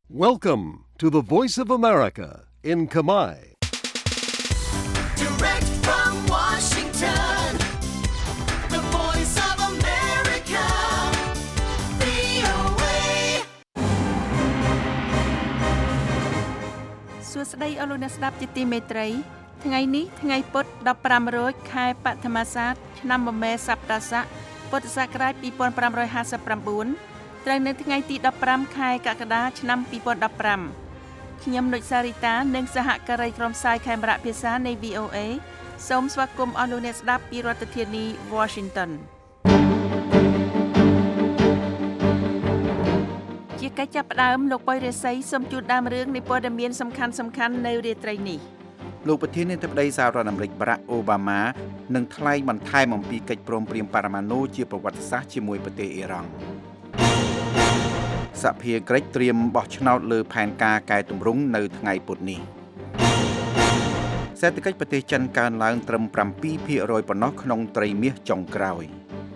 Welcome to the Voice of America in Khmer. Direct from Washington, the Voice of America, VOA. សួស្តីអស់លោកអ្នកស្ដាប់ជាទីមេត្រីថ្ងៃនេះថ្ងៃពុធ15រោចខែបឋមសាទឆ្នាំមមែសប្តាស័កពុទ្ធសករាជ2559ត្រូវនៅថ្ងៃទី15ខែកក្កដាឆ្នាំ2015ខ្ញុំនុចសារីតានិងសហការីក្រុមផ្សាយខេមរៈភាសានៃ VOA សូមស្វាគមន៍អស់លោកអ្នកស្ដាប់ពីរដ្ឋធានី Washington ជាកិច្ចចាប់ផ្ដើមលោកបុយរិស័យសូមជូនដើមរឿងនៃព័ត៌មានសំខាន់ៗនៅរាត្រីនេះលោកប្រធានាធិបតីសហរដ្ឋអាមេរិកបារ៉ាក់អូបាម៉ានឹងថ្លែងបន្ថែមអំពីកិច្ចព្រមព្រៀងប៉ារ៉ាម៉ាណូជាប្រវត្តិសាស្ត្រជាមួយប្រទេសអ៊ីរ៉ង់សហភាពក្រិចត្រៀមបោះឆ្នោតលើផែនការកែតម្រង់នៅថ្ងៃពុធនេះសេដ្ឋកិច្ចប្រទេសចិនកើនឡើងត្រឹម 7% ប៉ុណ្ណោះក្នុងត្រីមាសចុងក្រោយ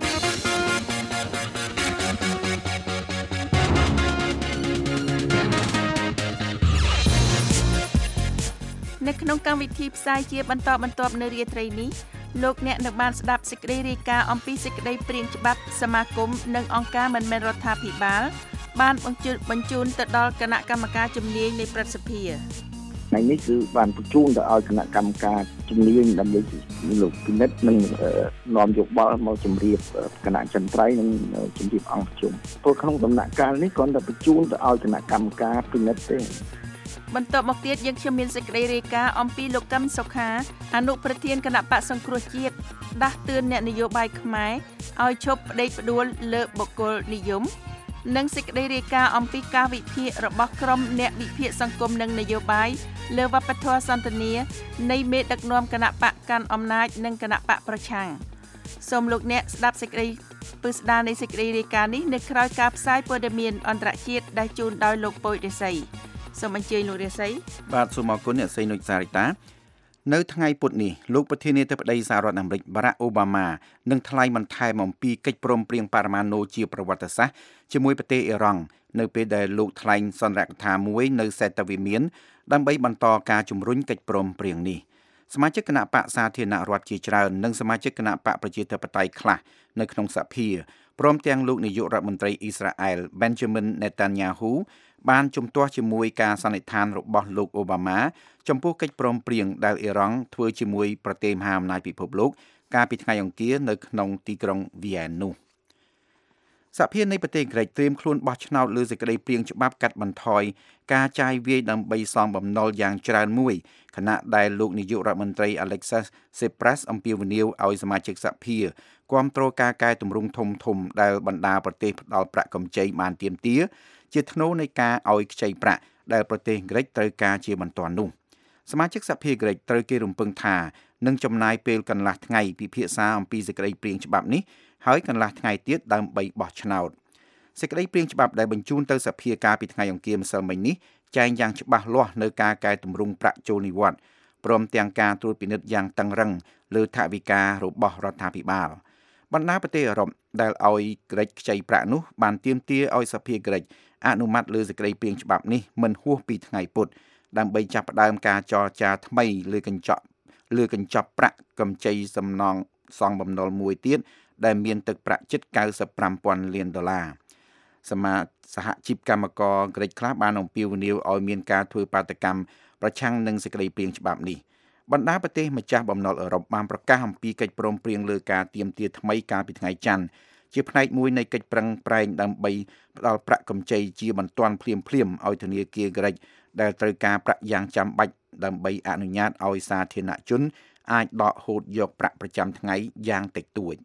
នៅក្នុងកម្មវិធីផ្សាយជាបន្តបន្ទាប់នៅរាត្រីនេះលោកអ្នកនឹងបានស្ដាប់សេចក្តីរាយការណ៍អំពីសេចក្តីព្រាងច្បាប់សមាគមនិងអង្គការមិនមែនរដ្ឋាភិបាលបានបញ្ជូនទៅដល់គណៈកម្មការជំនាញនៃព្រឹទ្ធសភាថ្ងៃនេះគឺបានបញ្ជូនទៅឲ្យគណៈកម្មការជំនាញដើម្បីលោកពិនិត្យនិងនាំយោបល់មកជម្រាបគណៈចន្ទ្រៃនិងជម្រាបអង្គប្រជុំព្រោះក្នុងដំណាក់កាលនេះគ្រាន់តែបញ្ជូនទៅឲ្យគណៈកម្មការពិនិត្យទេបន្ទាប់មកទៀតយើងខ្ញុំមានសេចក្តីរាយការណ៍អំពីលោកកឹមសុខាអនុប្រធានគណៈបក្សសង្គ្រោះជាតិដាស់តឿនអ្នកនយោបាយខ្មែរឲ្យឈប់ផ្ដេកផ្ដួលលើបុគ្គលនិយមនិងសេចក្តីរាយការណ៍អំពីការវិភាគរបស់ក្រុមអ្នកវិភាគសង្គមនិងនយោបាយលើវប្បធម៌សន្តានានៃមេដឹកនាំគណៈបកកាន់អំណាចនិងគណៈបកប្រឆាំងសូមលោកអ្នកស្ដាប់សេចក្តីពិស្ដារនៃសេចក្តីរាយការណ៍នេះនៅក្រៅការផ្សាយព័ត៌មានអន្តរជាតិដែលជូនដោយលោកពុយរិស័យសូមអញ្ជើញលោករិស័យបាទសូមអរគុណអ្នកស្រីនុចសារីតានៅថ្ងៃពុធនេះលោកប្រធានាធិបតីសហរដ្ឋអាមេរិកបារ៉ាក់អូបាម៉ានឹងថ្លែងបន្ថែមអំពីកិច្ចព្រមព្រៀងប៉ារ៉ាម៉ាណូជាប្រវត្តិសាស្ត្រជាមួយប្រទេសអ៊ីរ៉ង់នៅពេលដែលលោកថ្លែងសន្ទរកថាមួយនៅសេតវិមានដើម្បីបន្តការជំរុញកិច្ចព្រមព្រៀងនេះសមាជិកគណៈបកសាធារណរដ្ឋជាច្រើននិងសមាជិកគណៈបកប្រជាធិបតេយ្យខ្លះនៅក្នុងសភាព្រមទាំងលោកនាយករដ្ឋមន្ត្រីអ៊ីស្រាអែល Benjamin Netanyahu បានជំទាស់ជាមួយការសន្និដ្ឋានរបស់លោកអូបាម៉ាចំពោះកិច្ចព្រមព្រៀងដែលអ៊ីរ៉ង់ធ្វើជាមួយប្រទេសមហាអំណាចពិភពលោកកាលពីថ្ងៃអង្គារនៅក្នុងទីក្រុងវីយ៉ែននោះសហភាពនៃប្រទេសក្រិចត្រៀមខ្លួនបោះឆ្នោតលើសេចក្តីព្រាងច្បាប់កាត់បន្ថយការចាយវាយដើម្បីសងបំណុលយ៉ាងច្រើនមួយខណៈដែលលោកនាយករដ្ឋមន្ត្រី Alexis Tsipras អំពាវនាវឲ្យសមាជិកសហភាពគាំទ្រការកែតម្រង់ធំៗដែលបណ្ដាប្រទេសផ្ដល់ប្រាក់កម្ចីបានទាមទារជាថ្នូរនៃការឲ្យខ្ចីប្រាក់ដែលប្រទេសក្រិចត្រូវការជាបន្ទាន់នោះសមាជិកសហភាពក្រិចត្រូវគេរំពឹងថានឹងចំណាយពេលកន្លះថ្ងៃពិភាក្សាអំពីសេចក្តីព្រាងច្បាប់នេះហើយកន្លះថ្ងៃទៀតដើម្បីបោះឆ្នោតសេចក្តីព្រាងច្បាប់ដែលបញ្ជូនទៅសភាកាលពីថ្ងៃអង្គារម្សិលមិញនេះចែងយ៉ាងច្បាស់លាស់នៅការកែតម្រង់ប្រាក់ចូលនិវត្តន៍ព្រមទាំងការត្រួតពិនិត្យយ៉ាងតឹងរ៉ឹងលើថវិការបស់រដ្ឋាភិបាលបណ្ដាប្រទេសអឺរ៉ុបដែលឲ្យក្រិចខ្ចីប្រាក់នោះបានទាមទារឲ្យសភាក្រិចអនុម័តលើសេចក្តីព្រាងច្បាប់នេះមិនហួសពីថ្ងៃពុធដើម្បីចាប់ផ្ដើមការចរចាថ្មីលើកញ្ចប់ប្រាក់កម្ចីសំណងសងបំណុលមួយទៀតដែលមានទឹកប្រាក់ជិត $95,000 លានសហជីពកម្មករក្រិចខ្លះបានអំពាវនាវឲ្យមានការធ្វើបាតកម្មប្រឆាំងនឹងសេចក្តីព្រាងច្បាប់នេះបណ្ដាប្រទេសម្ចាស់បំណុលអឺរ៉ុបបានប្រកាសអំពីកិច្ចព្រមព្រៀងលើការទាមទារថ្មីកាលពីថ្ងៃច័ន្ទជាផ្នែកមួយនៃកិច្ចប្រឹងប្រែងដើម្បីផ្ដល់ប្រាក់កម្ចីជាបន្ទាន់ភ្លាមឲ្យធនាគារក្រិចដែលត្រូវការប្រាក់យ៉ាងចាំបាច់ដើម្បីអនុញ្ញាតឲ្យសាធារណជនអាចដកហូតយកប្រាក់ប្រចាំថ្ងៃយ៉ាងតិចតួច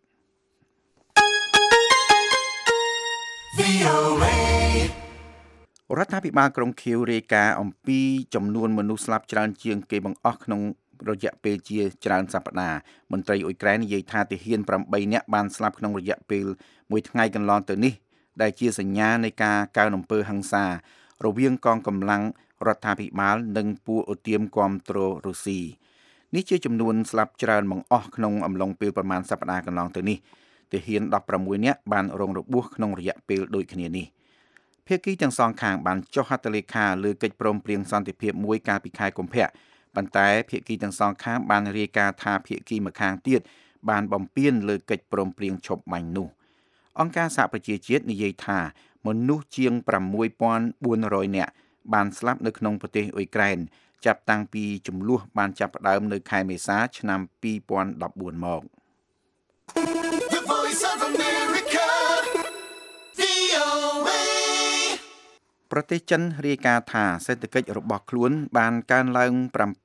រដ្ឋាភិបាលក្រុងខៀវរាយការណ៍អំពីចំនួនមនុស្សស្លាប់ច្រើនជាងគេបង្អស់ក្នុងរយៈពេលជាច្រើនសប្តាហ៍មន្ត្រីអ៊ុយក្រែននិយាយថាទាហាន8នាក់បានស្លាប់ក្នុងរយៈពេលមួយថ្ងៃកន្លងទៅនេះដែលជាសញ្ញានៃការកើនអំពើហិង្សារវាងកងកម្លាំងរដ្ឋាភិបាលនិងពួកឧទាមគាំទ្ររុស្ស៊ីនេះជាចំនួនស្លាប់ច្រើនបង្អស់ក្នុងអំឡុងពេលប្រមាណសប្តាហ៍កន្លងទៅនេះទាហាន16នាក់បានរងរបួសក្នុងរយៈពេលដូចគ្នានេះភាគីទាំងសងខាងបានចុះហត្ថលេខាលើកិច្ចព្រមព្រៀងសន្តិភាពមួយកាលពីខែកុម្ភៈប៉ុន្តែភាគីទាំងសងខាងបានរាយការណ៍ថាភាគីម្ខាងទៀតបានបំពានលើកិច្ចព្រមព្រៀងឈប់បាញ់នោះអង្គការសហប្រជាជាតិនិយាយថាមនុស្សជាង 6,400 នាក់បានស្លាប់នៅក្នុងប្រទេសអ៊ុយក្រែនចាប់តាំងពីចំនួនបានចាប់ផ្ដើមនៅខែមេសាឆ្នាំ2014មក The Voice of America, VOA. ប្រទេសចិនរាយការណ៍ថាសេដ្ឋកិច្ចរបស់ខ្លួនបានកើនឡើង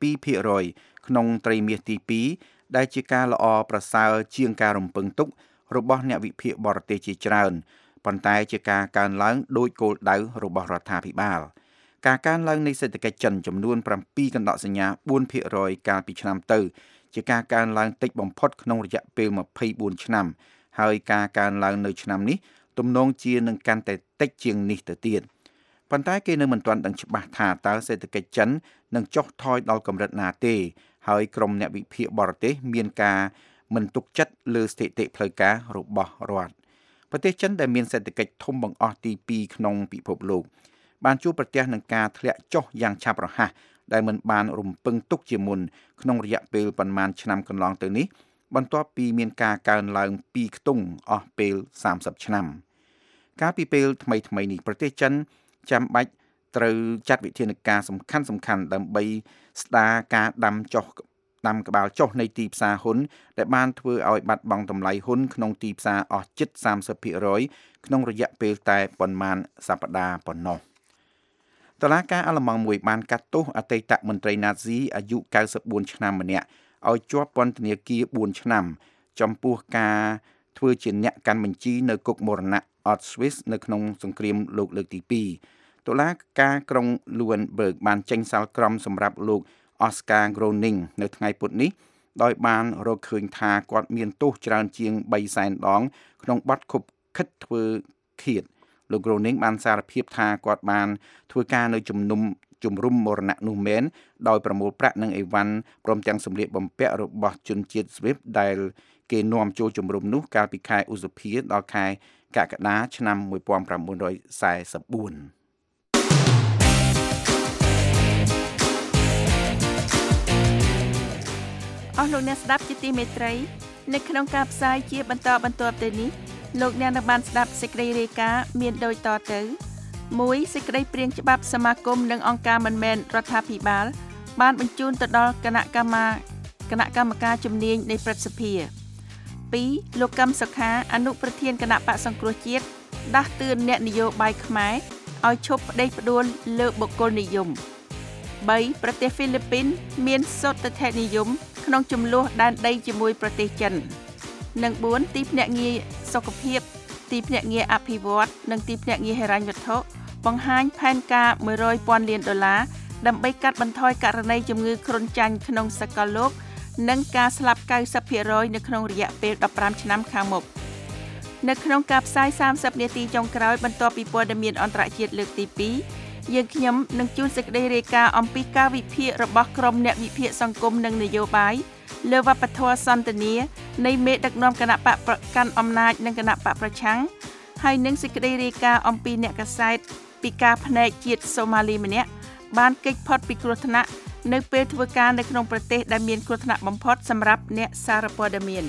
7% ក្នុងត្រីមាសទី2ដែលជាការល្អប្រសើរជាងការរំពឹងទុករបស់អ្នកវិភាគបរទេសជាច្រើនប៉ុន្តែជាការកើនឡើងដោយគោលដៅរបស់រដ្ឋាភិបាលការកើនឡើងនៃសេដ្ឋកិច្ចចិនចំនួន 7 កណ្ដកសញ្ញា 4% កាលពីឆ្នាំទៅជាការកើនឡើងតិចបំផុតក្នុងរយៈពេល24ឆ្នាំហើយការកើនឡើងនៅឆ្នាំនេះទំនងជានឹងកាន់តែតិចជាងនេះទៅទៀតប៉ុន្តែគេនៅមិនទាន់ដឹងច្បាស់ថាតើសេដ្ឋកិច្ចចិននឹងចុះថយដល់កម្រិតណាទេហើយក្រុមអ្នកវិភាគបរទេសមានការមិនទុកចិត្តលើស្ថិតិផ្លូវការរបស់រដ្ឋប្រទេសចិនដែលមានសេដ្ឋកិច្ចធំបង្អស់ទី2ក្នុងពិភពលោកបានជួបប្រទះនឹងការធ្លាក់ចុះយ៉ាងឆាប់រហ័សដែលមិនបានរំពឹងទុកជាមុនក្នុងរយៈពេលប៉ុន្មានឆ្នាំកន្លងទៅនេះបន្ទាប់ពីមានការកើនឡើង2ខ្ទង់អស់ពេល30ឆ្នាំកាលពីពេលថ្មីៗនេះប្រទេសចិនចាំបាច់ត្រូវចាត់វិធានការសំខាន់ៗដើម្បីស្ដារការដាំក្បាលចុះនៃទីផ្សារហ៊ុនដែលបានធ្វើឲ្យបាត់បង់តម្លៃហ៊ុនក្នុងទីផ្សារអស់ជិត 30% ក្នុងរយៈពេលតែប៉ុន្មានសប្តាហ៍ប៉ុណ្ណោះតុលាការអាល្លឺម៉ង់មួយបានកាត់ទោសអតីតមន្ត្រីណាស៊ីអាយុ94ឆ្នាំម្នាក់ឲ្យជាប់ពន្ធនាគារ4ឆ្នាំចំពោះការធ្វើជាអ្នកកាន់បញ្ជីនៅគុកមរណៈ Auschwitz នៅក្នុងសង្គ្រាមលោកលើកទី2តុលាការក្រុង Luenberg បានចេញសាលក្រមសម្រាប់លោក Oscar Groening នៅថ្ងៃពុធនេះដោយបានរកឃើញថាគាត់មានទោសច្រើនជាង 300,000 ដងក្នុងបទខុបខិតធ្វើឃាតលោក Groening បានសារភាពថាគាត់បានធ្វើការនៅជំរុំមរណៈនោះមែនដោយប្រមូលប្រាក់និងអីវ៉ាន់ព្រមទាំងសម្លៀកបំពាក់របស់ជនជាតិស្វីសដែលគេនាំចូលជំរុំនោះកាលពីខែឧសភាដល់ខែកក្កដាឆ្នាំ1944 អស់លោកអ្នកស្ដាប់ជាទីមេត្រីនៅក្នុងការផ្សាយជាបន្តបន្ទាប់ទៅនេះលោកអ្នកនឹងបានស្ដាប់សេចក្តីរាយការណ៍មានដូចតទៅ1សេចក្តីព្រាងច្បាប់សមាគមនិងអង្គការមិនមែនរដ្ឋាភិបាលបានបញ្ជូនទៅដល់គណៈកម្មការជំនាញនៃព្រឹទ្ធសភា2លោកកឹមសុខាអនុប្រធានគណៈបកសង្គ្រោះជាតិដាស់តឿនអ្នកនយោបាយខ្មែរឲ្យឈប់ផ្ដេសផ្ដួលលើបុគ្គលនិយម3ប្រទេសហ្វីលីពីនមានសន្តិភាពនិយមក្នុងចំនួនដែនដីជាមួយប្រទេសចិននិង4ទីភ្នាក់ងារសុខភាពទីភ្នាក់ងារអភិវឌ្ឍនិងទីភ្នាក់ងារហិរញ្ញវត្ថុបង្ហាញផែនការ$100,000 លានដើម្បីកាត់បន្ថយករណីជំងឺគ្រុនចាញ់ក្នុងសកលលោកនិងការស្លាប់ 90% នៅក្នុងរយៈពេល15ឆ្នាំខាងមុខនៅក្នុងការផ្សាយ30នាទីចុងក្រោយបន្ទាប់ពីព័ត៌មានអន្តរជាតិលើកទី2យើងខ្ញុំនឹងជួនសេចក្តីរាយការណ៍អំពីការវិភាគរបស់ក្រុមអ្នកវិភាគសង្គមនិងនយោបាយលើវប្បធម៌សន្តានានៃមេដឹកនាំគណៈបកប្រកាន់អំណាចនិងគណៈបកប្រឆាំងហើយនឹងសេចក្តីរាយការណ៍អំពីអ្នកកាសែតពីការផ្នែកជាតិសូម៉ាលីម្នាក់បានគេចផុតពីគ្រោះថ្នាក់នៅពេលធ្វើការនៅក្នុងប្រទេសដែលមានគ្រោះថ្នាក់បំផុតសម្រាប់អ្នកសារព័ត៌មាន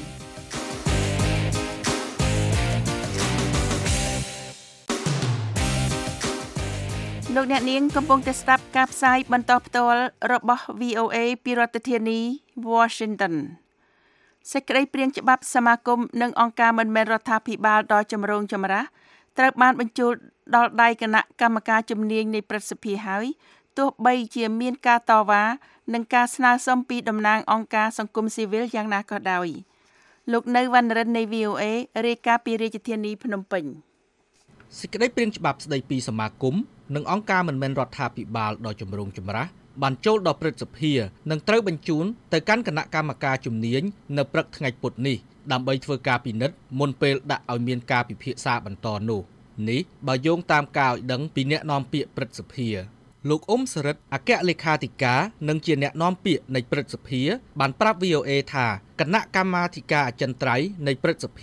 លោកអ្នកនាងកំពុងតែស្ដាប់ការផ្សាយបន្តផ្ទាល់របស់ VOA ពីរដ្ឋធានី Washington សេចក្តីព្រាងច្បាប់សមាគមនិងអង្គការមិនមែនរដ្ឋាភិបាលដ៏ចម្រូងចម្រាសត្រូវបានបញ្ជូនដល់ដៃគណៈកម្មការជំនាញនៃព្រឹទ្ធសភាហើយទោះបីជាមានការតវ៉ានិងការស្នើសុំពីតំណាងអង្គការសង្គមស៊ីវិលយ៉ាងណាក៏ដោយលោកនៅវណ្ណរិននៃ VOA រាយការណ៍ពីរាជធានីភ្នំពេញសេចក្តីព្រាងច្បាប់ស្តីពីសមាគមនិងអង្គការមិនមែនរដ្ឋាភិបាលដ៏ចម្រូងចម្រាសបានចូលដល់ព្រឹទ្ធសភានិងត្រូវបញ្ជូនទៅកាន់គណៈកម្មការជំនាញនៅព្រឹកថ្ងៃពុធនេះដើម្បីធ្វើការពិនិត្យមុនពេលដាក់ឲ្យមានការពិភាក្សាបន្តនោះនេះបើយោងតាមការឲ្យដឹងពីអ្នកនាំពាក្យព្រឹទ្ធសភាលោកអ៊ុំសរិទ្ធអគ្គលេខាធិការនិងជាអ្នកនាំពាក្យនៃព្រឹទ្ធសភាបានប្រាប់ VOA ថាគណៈកម្មាធិការអចិន្ត្រៃយ៍នៃព្រឹទ្ធសភា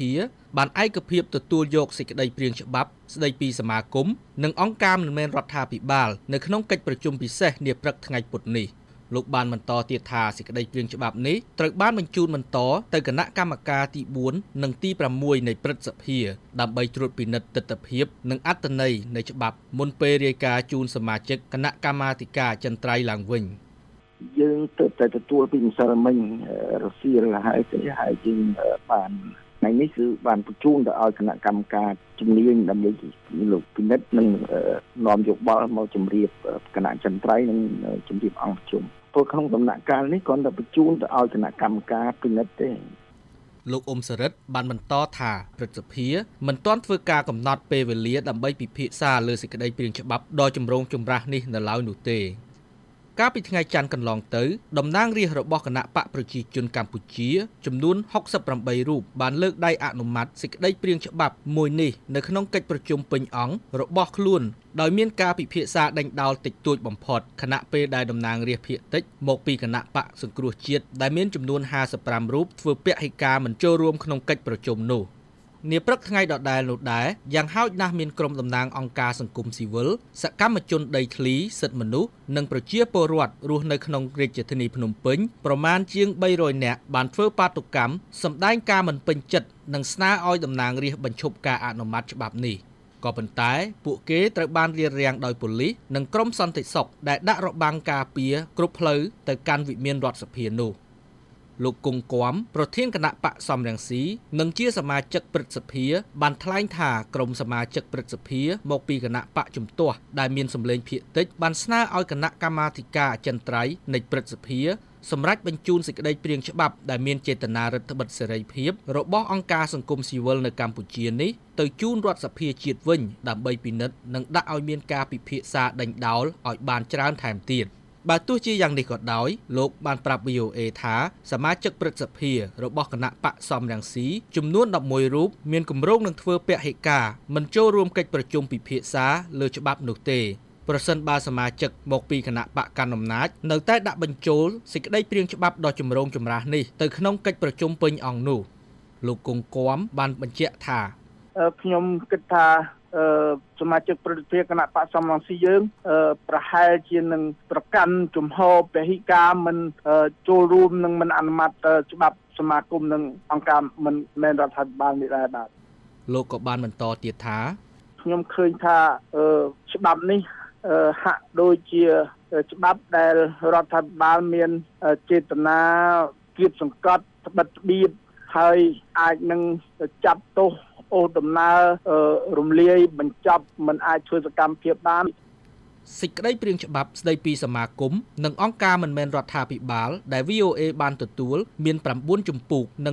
បានឯកភាពទទួលយកសេចក្តីព្រាងច្បាប់ស្តីពីសមាគមនិងអង្គការមិនមែនរដ្ឋាភិបាលនៅក្នុងកិច្ចប្រជុំពិសេសនាព្រឹកថ្ងៃពុធនេះលោកបានបន្តទៀតថាសេចក្តីព្រាងច្បាប់នេះត្រូវបានបញ្ជូនបន្តទៅគណៈកម្មការទី4និងទី6នៃព្រឹទ្ធសភាដើម្បីត្រួតពិនិត្យទិដ្ឋភាពនិងអត្ថន័យនៃច្បាប់មុនពេលរាយការណ៍ជូនសមាជិកគណៈកម្មាធិការចិន្ត្រៃយ៍ឡើងវិញយើងទៅតែទទួលពីម្សិលមិញរសៀលហើយទៅហើយយើងបានថ្ងៃនេះគឺបានបញ្ជូនទៅឲ្យគណៈកម្មការជំនាញដើម្បីលោកពិនិត្យនិងនាំយោបល់មកជម្រាបគណៈចិន្ត្រៃយ៍និងជម្រាបអង្គប្រជុំព្រោះក្នុងដំណាក់កាលនេះគ្រាន់តែបញ្ជូនទៅឲ្យគណៈកម្មការពិនិត្យទេលោកអ៊ុំសរិទ្ធបានបន្តថាព្រឹទ្ធសភាមិនទាន់ធ្វើការកំណត់ពេលវេលាដើម្បីពិភាក្សាលើសេចក្តីព្រាងច្បាប់ដ៏ចម្រូងចម្រាសនេះនៅឡើយនោះទេកាលពីថ្ងៃច័ន្ទកន្លងទៅតំណាងរាស្ត្ររបស់គណៈបកប្រជាជនកម្ពុជាចំនួន68រូបបានលើកដៃអនុម័តសេចក្តីព្រាងច្បាប់មួយនេះនៅក្នុងកិច្ចប្រជុំពេញអង្គរបស់ខ្លួនដោយមានការពិភាក្សាដេញដោលតិចតួចបំផុតខណៈពេលដែលតំណាងរាស្ត្រភាគតិចមកពីគណៈបកសង្គ្រោះជាតិដែលមានចំនួន55រូបធ្វើពហិការមិនចូលរួមក្នុងកិច្ចប្រជុំនោះនាព្រឹកថ្ងៃដដែលនោះដែរយ៉ាងហោចណាស់មានក្រុមតំណាងអង្គការសង្គមស៊ីវិលសកម្មជនដីធ្លីសិទ្ធិមនុស្សនិងប្រជាពលរដ្ឋរស់នៅក្នុងរាជធានីភ្នំពេញប្រមាណជាង300នាក់បានធ្វើបាតុកម្មសម្ដែងការមិនពេញចិត្តនិងស្នើឲ្យតំណាងរាស្ត្របញ្ឈប់ការអនុម័តច្បាប់នេះក៏ប៉ុន្តែពួកគេត្រូវបានរារាំងដោយប៉ូលីសនិងក្រុមសន្តិសុខដែលដាក់របាំងការពារគ្រប់ផ្លូវទៅកាន់វិមានរដ្ឋសភានោះលោកគង់គំប្រធានគណៈបកសំរងស៊ីនិងជាសមាជិកព្រឹទ្ធសភាបានថ្លែងថាក្រុមសមាជិកព្រឹទ្ធសភាមកពីគណៈបកជំទាស់ដែលមានសម្លេងភាគតិចបានស្នើឲ្យគណៈកម្មាធិការអចិន្ត្រៃយ៍នៃព្រឹទ្ធសភាសម្រាប់បញ្ជូនសេចក្តីព្រាងច្បាប់ដែលមានចេតនារដ្ឋបិទសេរីភាពរបស់អង្គការសង្គមស៊ីវិលនៅកម្ពុជានេះទៅជូនរដ្ឋសភាជាតិវិញដើម្បីពិនិត្យនិងដាក់ឲ្យមានការពិភាក្សាដេញដោលឲ្យបានច្រើនថែមទៀតបើទោះជាយ៉ាងនេះក៏ដោយលោកបានប្រាប់ VOA ថាសមាជិកព្រឹទ្ធសភារបស់គណៈបកសំរងស៊ីចំនួន11រូបមានគម្រោងនឹងធ្វើពហិការមិនចូលរួមកិច្ចប្រជុំពិភាក្សាលើច្បាប់នោះទេប្រសិនបើសមាជិកមកពីគណៈបកកណ្ដាលអំណាចនៅតែដាក់បញ្ចូលសេចក្តីព្រាងច្បាប់ដ៏ចម្រូងចម្រាសនេះទៅក្នុងកិច្ចប្រជុំពេញអង្គនោះលោកគង់គំបានបញ្ជាក់ថាខ្ញុំគិតថាសមាជិកព្រឹទ្ធសភាគណៈបកសំរងស៊ីយើងប្រហែលជានឹងប្រកាន់ជំហរពហិការមិនចូលរួមនិងមិនអនុម័តច្បាប់សមាគមនិងអង្គការមិនមែនរដ្ឋាភិបាលនេះដែរបាទលោកក៏បានបន្តទៀតថាខ្ញុំឃើញថាច្បាប់នេះហាក់ដូចជាច្បាប់ដែលរដ្ឋាភិបាលមានចេតនាគៀបសង្កត់ត្បិតត្បៀតហើយអាចនឹងចាប់ទោសអូដំណើររំលាយបញ្ចប់មិនអាចធ្វើសកម្មភាពបានសេចក្តីព្រាងច្បាប់ស្តីពីសមាគមនិងអង្គការមិនមែនរដ្ឋាភិបាលដែល VOA បានទទួលមាន9ជំពូកនិង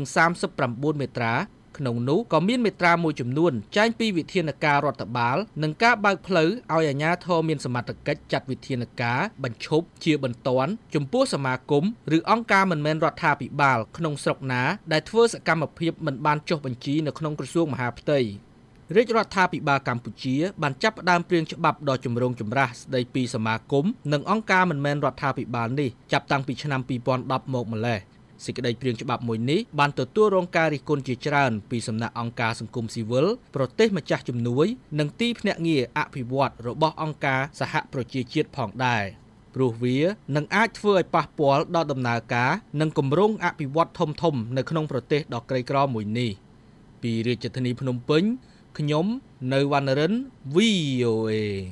39មាត្រាក្នុងនោះក៏មានមាត្រាមួយចំនួនចែងពីវិធានការរដ្ឋបាលនិងការបើកផ្លូវឲ្យអាជ្ញាធរមានសមត្ថកិច្ចចាត់វិធានការបញ្ឈប់ជាបន្ទាន់ចំពោះសមាគមឬអង្គការមិនមែនរដ្ឋាភិបាលក្នុងស្រុកណាដែលធ្វើសកម្មភាពមិនបានចុះបញ្ជីនៅក្នុងក្រសួងមហាផ្ទៃរាជរដ្ឋាភិបាលកម្ពុជាបានចាប់ផ្ដើមព្រាងច្បាប់ដ៏ចម្រូងចម្រាសស្តីពីសមាគមនិងអង្គការមិនមែនរដ្ឋាភិបាលនេះចាប់តាំងពីឆ្នាំ2010មកម្ល៉េះសេចក្តីព្រាងច្បាប់មួយនេះបានទទួលរងការរិះគន់ជាច្រើនពីសំណាក់អង្គការសង្គមស៊ីវិលប្រទេសម្ចាស់ជំនួយនិងទីភ្នាក់ងារអភិវឌ្ឍរបស់អង្គការសហប្រជាជាតិផងដែរព្រោះវានឹងអាចធ្វើឲ្យប៉ះពាល់ដល់ដំណើរការនិងគម្រោងអភិវឌ្ឍធំៗនៅក្នុងប្រទេសដ៏ក្រីក្រមួយនេះពីរាជធានីភ្នំពេញខ្ញុំនៅវណ្ណរិន VOA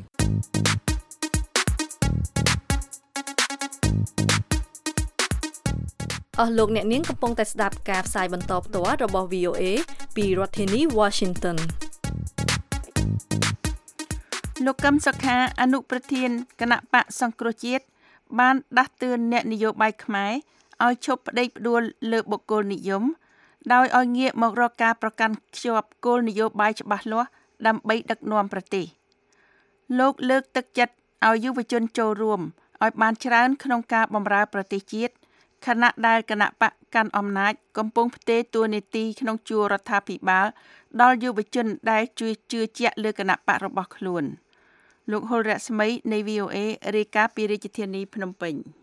អស់លោកអ្នកនាងកំពុងតែស្ដាប់ការផ្សាយបន្តផ្ទាល់របស់ VOA ពីរដ្ឋធានី Washington លោកកឹមសុខាអនុប្រធានគណៈបកសង្គ្រោះជាតិបានដាស់តឿនអ្នកនយោបាយខ្មែរឲ្យឈប់ផ្ដេកផ្ដួលលើបុគ្គលនិយមដោយឲ្យងាកមករកការប្រកាន់ខ្ជាប់គោលនយោបាយច្បាស់លាស់ដើម្បីដឹកនាំប្រទេសលោកលើកទឹកចិត្តឲ្យយុវជនចូលរួមឲ្យបានច្រើនក្នុងការបម្រើប្រទេសជាតិខណៈដែលគណៈបកកាន់អំណាចកំពុងផ្ទេរតួនាទីក្នុងជួររដ្ឋាភិបាលដល់យុវជនដែលជួយជឿជាក់លើគណៈបករបស់ខ្លួនលោកហុលរស្មីនៃ VOA រាយការណ៍ពីរាជធានីភ្នំពេញ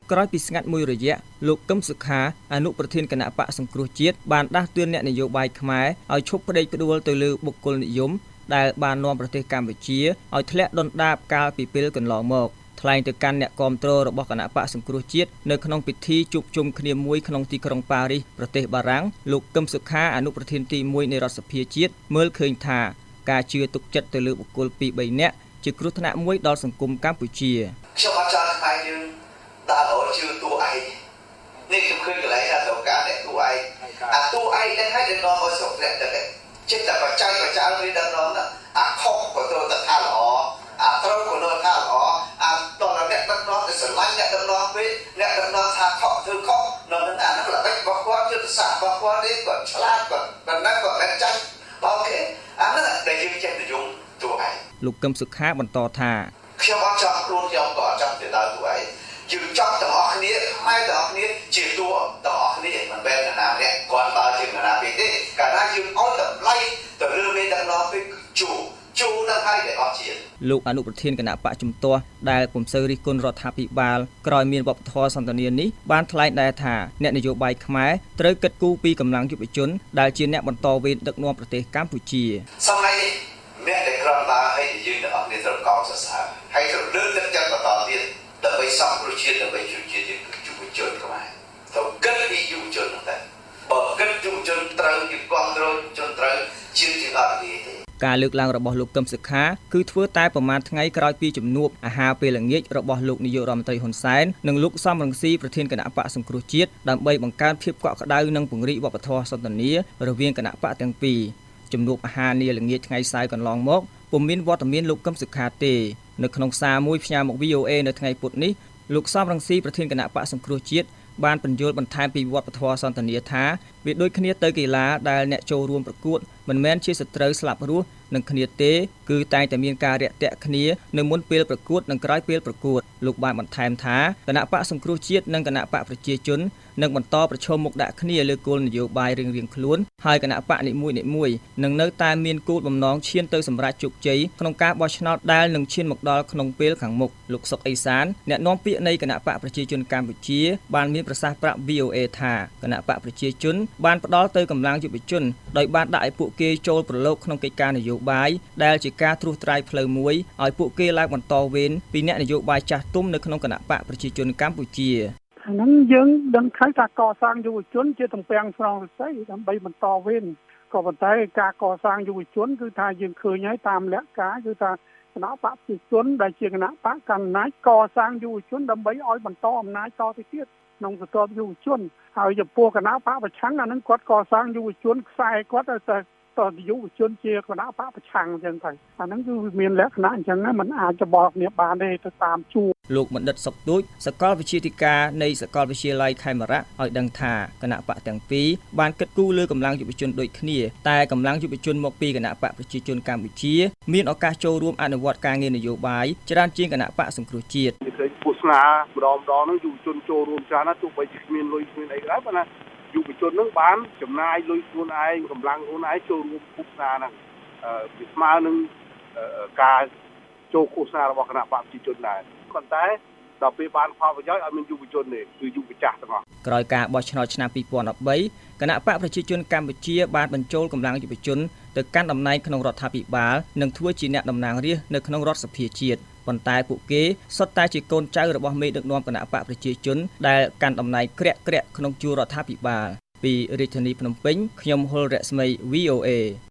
ក្រោយពីស្ងាត់មួយរយៈលោកកឹមសុខាអនុប្រធានគណៈបកសង្គ្រោះជាតិបានដាស់តឿនអ្នកនយោបាយខ្មែរឲ្យឈប់ផ្ដេកផ្ដួលទៅលើបុគ្គលនិយមដែលបាននាំប្រទេសកម្ពុជាឲ្យធ្លាក់ដុនដាបកាលពីពេលកន្លងមកថ្លែងទៅកាន់អ្នកគាំទ្ររបស់គណៈបកសង្គ្រោះជាតិនៅក្នុងពិធីជួបជុំគ្នាមួយក្នុងទីក្រុងប៉ារីសប្រទេសបារាំងលោកកឹមសុខាអនុប្រធានទី1នៃរដ្ឋសភាជាតិមើលឃើញថាការជឿទុកចិត្តទៅលើបុគ្គល 2-3 នាក់ជាគ្រោះថ្នាក់មួយដល់សង្គមកម្ពុជាខ្ញុំអត់ចង់ខ្មែរយើងដើររកជឿតួឯងនេះខ្ញុំឃើញកន្លែងថាត្រូវការតែតួឯងអាតួឯងហ្នឹងហើយដែលនាំឲ្យស្រុកធ្លាក់ទឹកចិត្តតែបច្ច័យវាដល់នាំអាខុសក៏ត្រូវតែថាល្អអាត្រូវក៏នៅថាល្អអាតើអ្នកដឹកនាំទៅស្រឡាញ់អ្នកដឹកនាំវិញអ្នកដឹកនាំថាខុសធ្វើខុសនៅនឹងអាហ្នឹងល្បិចរបស់គាត់យុទ្ធសាស្ត្ររបស់គាត់នេះគាត់ឆ្លាតគាត់ប៉ុណ្ណឹងគាត់មិនចាច់អូខេអាហ្នឹងដែលយើងចេះនិយមតួឯងលោកកឹមសុខាបន្តថាខ្ញុំអត់ចង់ខ្លួនខ្ញុំក៏អត់ចង់ទៅដល់តួឯងយើងចង់ទាំងអស់គ្នាខ្មែរទាំងអស់គ្នាជាតួទាំងអស់គ្នាមិនមែនណាម្នាក់គាត់បើជាណាពេកទេកាលណាយើងអត់តម្លៃទៅលើមេដឹកនាំពេកជួនឹងហើយដែលអត់ជាលោកអនុប្រធានគណៈបកជំទាស់ដែលពុំសូវរិះគន់រដ្ឋាភិបាលក្រោយមានវប្បធម៌សន្តានានេះបានថ្លែងដែរថាអ្នកនយោបាយខ្មែរត្រូវគិតគូរពីកម្លាំងយុវជនដែលជាអ្នកបន្តវេនដឹកនាំប្រទេសកម្ពុជាសម័យនេះអ្នកដែលក្រំដើរឲ្យយើងទាំងអស់គ្នាត្រូវកោតសរសើរហើយត្រូវលើកទឹកចិត្តបន្តទៀតដើម្បីសង្គ្រោះជាតិដើម្បីជួយជាតិយុវជនខ្មែរត្រូវគិតពីយុវជនហ្នឹងតែបើគិតយុវជនត្រូវជាគ្រប់គ្រងជនត្រូវជាតិជាអត់ទេការលើកឡើងរបស់លោកកឹមសុខាគឺធ្វើតែប្រមាណថ្ងៃក្រោយពីជំនួបអាហារពេលល្ងាចរបស់លោកនាយករដ្ឋមន្ត្រីហ៊ុនសែននិងលោកសំរងស៊ីប្រធានគណៈបកសង្គ្រោះជាតិដើម្បីបង្កើនភាពកក់ក្ដៅនិងពង្រីកវប្បធម៌សន្តានារវាងគណៈបកទាំងពីរជំនួបអាហារនាល្ងាចថ្ងៃសៅរ៍កន្លងមកពុំមានវត្តមានលោកកឹមសុខាទេនៅក្នុងសារមួយផ្ញើមក VOA នៅថ្ងៃពុធនេះលោកសំរងស៊ីប្រធានគណៈបកសង្គ្រោះជាតិបានបញ្យល់បន្ថែមពីវប្បធម៌សន្តានាថាវាដូចគ្នាទៅកីឡាដែលអ្នកចូលរួមប្រកួតមិនមែនជាសត្រូវស្លាប់រស់នឹងគ្នាទេគឺតែងតែមានការរាក់ទាក់គ្នានៅមុនពេលប្រកួតនិងក្រោយពេលប្រកួតលោកបានបន្ថែមថាគណៈបកសង្គ្រោះជាតិនិងគណៈបកប្រជាជននឹងបន្តប្រឈមមុខដាក់គ្នាលើគោលនយោបាយរៀងៗខ្លួនហើយគណៈបកនីមួយៗនឹងនៅតែមានគោលបំណងឈានទៅសម្រេចជោគជ័យក្នុងការបោះឆ្នោតដែលនឹងឈានមកដល់ក្នុងពេលខាងមុខលោកសុកអេសានអ្នកនាំពាក្យនៃគណៈបកប្រជាជនកម្ពុជាបានមានប្រសាសន៍ប្រាប់ VOA ថាគណៈបកប្រជាជនបានផ្ដល់ទៅកម្លាំងយុវជនដោយបានដាក់ឲ្យពួកគេចូលប្រឡូកក្នុងកិច្ចការនយោបាយដែលជាការត្រួសត្រាយផ្លូវមួយឲ្យពួកគេឡើងបន្តវេនពីអ្នកនយោបាយចាស់ទុំនៅក្នុងគណៈបកប្រជាជនកម្ពុជាហ្នឹងយើងដឹងឃើញថាកសាងយុវជនជាទំពាំងស្រង់រស័យដើម្បីបន្តវេនក៏ប៉ុន្តែការកសាងយុវជនគឺថាយើងឃើញហើយតាមលក្ខការគឺថាគណៈបកប្រជាជនដែលជាគណៈបកកណ្ដាលកសាងយុវជនដើម្បីឲ្យបន្តអំណាចតទៅទៀតក្នុងស្ទាប់យុវជនហើយចំពោះគណៈបកប្រឆាំងអានឹងគាត់កសាងយុវជនខ្សែគាត់ទៅតយុវជនជាគណៈបកប្រឆាំងអញ្ចឹងទៅអាហ្នឹងគឺមានលក្ខណៈអញ្ចឹងมันអាចច្បល់គ្នាបានទេទៅតាមជួរលោកបណ្ឌិតសុកទូចសាកលវិទ្យាធិការនៃសាកលវិទ្យាល័យខេមរៈឲ្យដឹងថាគណៈបកទាំងពីរបានគិតគូរលើកម្លាំងយុវជនដូចគ្នាតែកម្លាំងយុវជនមកពីគណៈបកប្រជាជនកម្ពុជាមានឱកាសចូលរួមអនុវត្តការងារនយោបាយច្រើនជាងគណៈបកសង្គ្រោះជាតិពុស្នាម្ដងហ្នឹងយុវជនចូលរួមច្រើនណាស់ទោះបីជាគ្មានលុយគ្មានអីក៏ដោយប៉ុន្តែយុវជននឹងបានចំណាយលុយខ្លួនឯងកម្លាំងខ្លួនឯងចូលរួមឃោសនាហ្នឹងវាស្មើនឹងការចូលឃោសនារបស់គណៈបកប្រជាជនដែរប៉ុន្តែដល់ពេលបានផលប្រយោជន៍ឲ្យមានយុវជនទេគឺយុវចាស់ទាំងអស់ក្រោយការបោះឆ្នោតឆ្នាំ2013គណៈបកប្រជាជនកម្ពុជាបានបញ្ចូលកម្លាំងយុវជនទៅកាន់តំណែងក្នុងរដ្ឋាភិបាលនិងធ្វើជាអ្នកតំណាងរាស្ត្រនៅក្នុងរដ្ឋសភាជាតិប៉ុន្តែពួកគេសុទ្ធតែជាកូនចៅរបស់មេដឹកនាំគណៈបកប្រជាជនដែលកាន់តំណែងក្រាក់ក្នុងជួររដ្ឋាភិបាលពីរាជធានីភ្នំពេញខ្ញុំហុលរស្មី VOA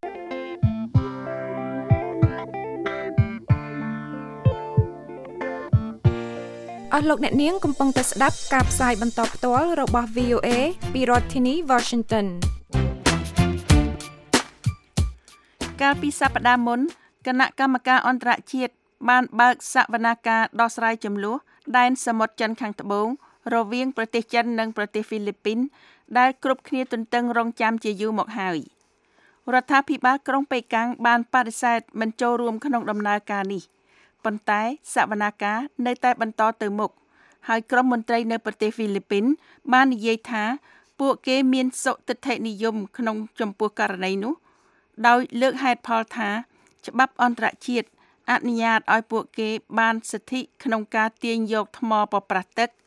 អស់លោកអ្នកនាងកំពុងតែស្ដាប់ការផ្សាយបន្តផ្ទាល់របស់ VOA ពីរដ្ឋធានី Washington កាលពីសប្តាហ៍មុនគណៈកម្មការអន្តរជាតិបានបើកសវនាការដោះស្រាយជម្លោះដែនសមុទ្រចិនខាងត្បូងរវាងប្រទេសចិននិងប្រទេសហ្វីលីពីនដែលគ្រប់គ្នាទន្ទឹងរង់ចាំជាយូរមកហើយរដ្ឋាភិបាលក្រុងប៉េកាំងបានបដិសេធមិនចូលរួមក្នុងដំណើរការនេះប៉ុន្តែសវនាការនៅតែបន្តទៅមុខហើយក្រុមមន្ត្រីនៅប្រទេសហ្វីលីពីនបាននិយាយថាពួកគេមានសុទិដ្ឋិនិយមក្នុងចំពោះករណីនោះដោយលើកហេតុផលថាច្បាប់អន្តរជាតិអនុញ្ញាតឲ្យពួកគេបានសិទ្ធិក្នុងការទាញយកថ្មប្រប្រាស់ទឹក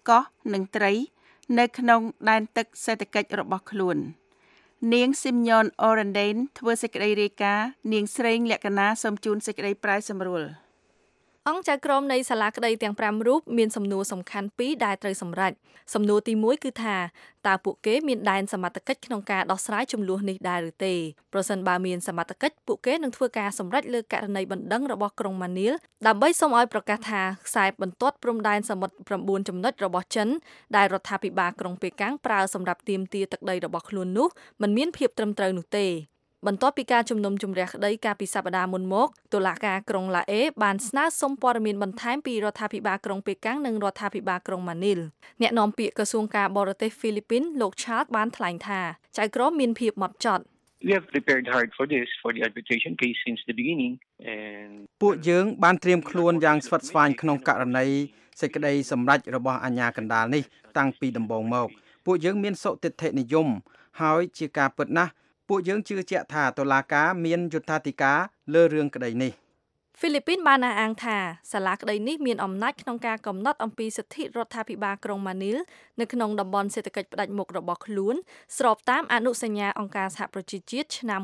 កោះនិងត្រីនៅក្នុងដែនទឹកសេដ្ឋកិច្ចរបស់ខ្លួននាងស៊ីមញ៉ុនអូរ៉ាន់ដេនធ្វើសេចក្តីរាយការណ៍នាងស្រេងលក្ខណាសូមជូនសេចក្តីប្រាយសម្រួលអង្គចៅក្រមនៃសាលាក្តីទាំង5រូបមានសំណួរសំខាន់2ដែលត្រូវសម្រេចសំណួរទី1គឺថាតើពួកគេមានដែនសមត្ថកិច្ចក្នុងការដោះស្រាយចំនួននេះដែរឬទេប្រសិនបើមានសមត្ថកិច្ចពួកគេនឹងធ្វើការសម្រេចលើករណីបណ្ដឹងរបស់ក្រុងម៉ានីលដើម្បីសូមឲ្យប្រកាសថាខ្សែបន្ទាត់ព្រំដែនសមុទ្រ9ចំណុចរបស់ចិនដែលរដ្ឋាភិបាលក្រុងប៉េកាំងប្រើសម្រាប់ទាមទារទឹកដីរបស់ខ្លួននោះមិនមានភាពត្រឹមត្រូវនោះទេបន្ទាប់ពីការជំនុំជម្រះក្តីកាលពីសប្តាហ៍មុនមកតុលាការក្រុងឡាអេបានស្នើសុំព័ត៌មានបន្ថែមពីរដ្ឋាភិបាលក្រុងប៉េកាំងនិងរដ្ឋាភិបាលក្រុងម៉ានីលអ្នកនាំពាក្យក្រសួងការបរទេសហ្វីលីពីនលោក Charles បានថ្លែងថាចៅក្រមមានភាពម៉ត់ចត់ We have prepared hard for this for the arbitration case since the beginning and ពួកយើងបានត្រៀមខ្លួនយ៉ាងស្វិតស្វាញក្នុងករណីសេចក្តីសម្រេចរបស់អាជ្ញាកណ្ដាលនេះតាំងពីដំបូងមកពួកយើងមានសុទិដ្ឋិនិយមហើយជាការពិតណាស់ពួកយើងជឿជាក់ថាតុលាការមានយុត្តាធិការលើរឿងក្តីនេះហ្វីលីពីនបានអះអាងថាសាលាក្តីនេះមានអំណាចក្នុងការកំណត់អំពីសិទ្ធិរដ្ឋាភិបាលក្រុងម៉ានីលនៅក្នុងតំបន់សេដ្ឋកិច្ចផ្ដាច់មុខរបស់ខ្លួនស្របតាមអនុសញ្ញាអង្គការសហប្រជាជាតិឆ្នាំ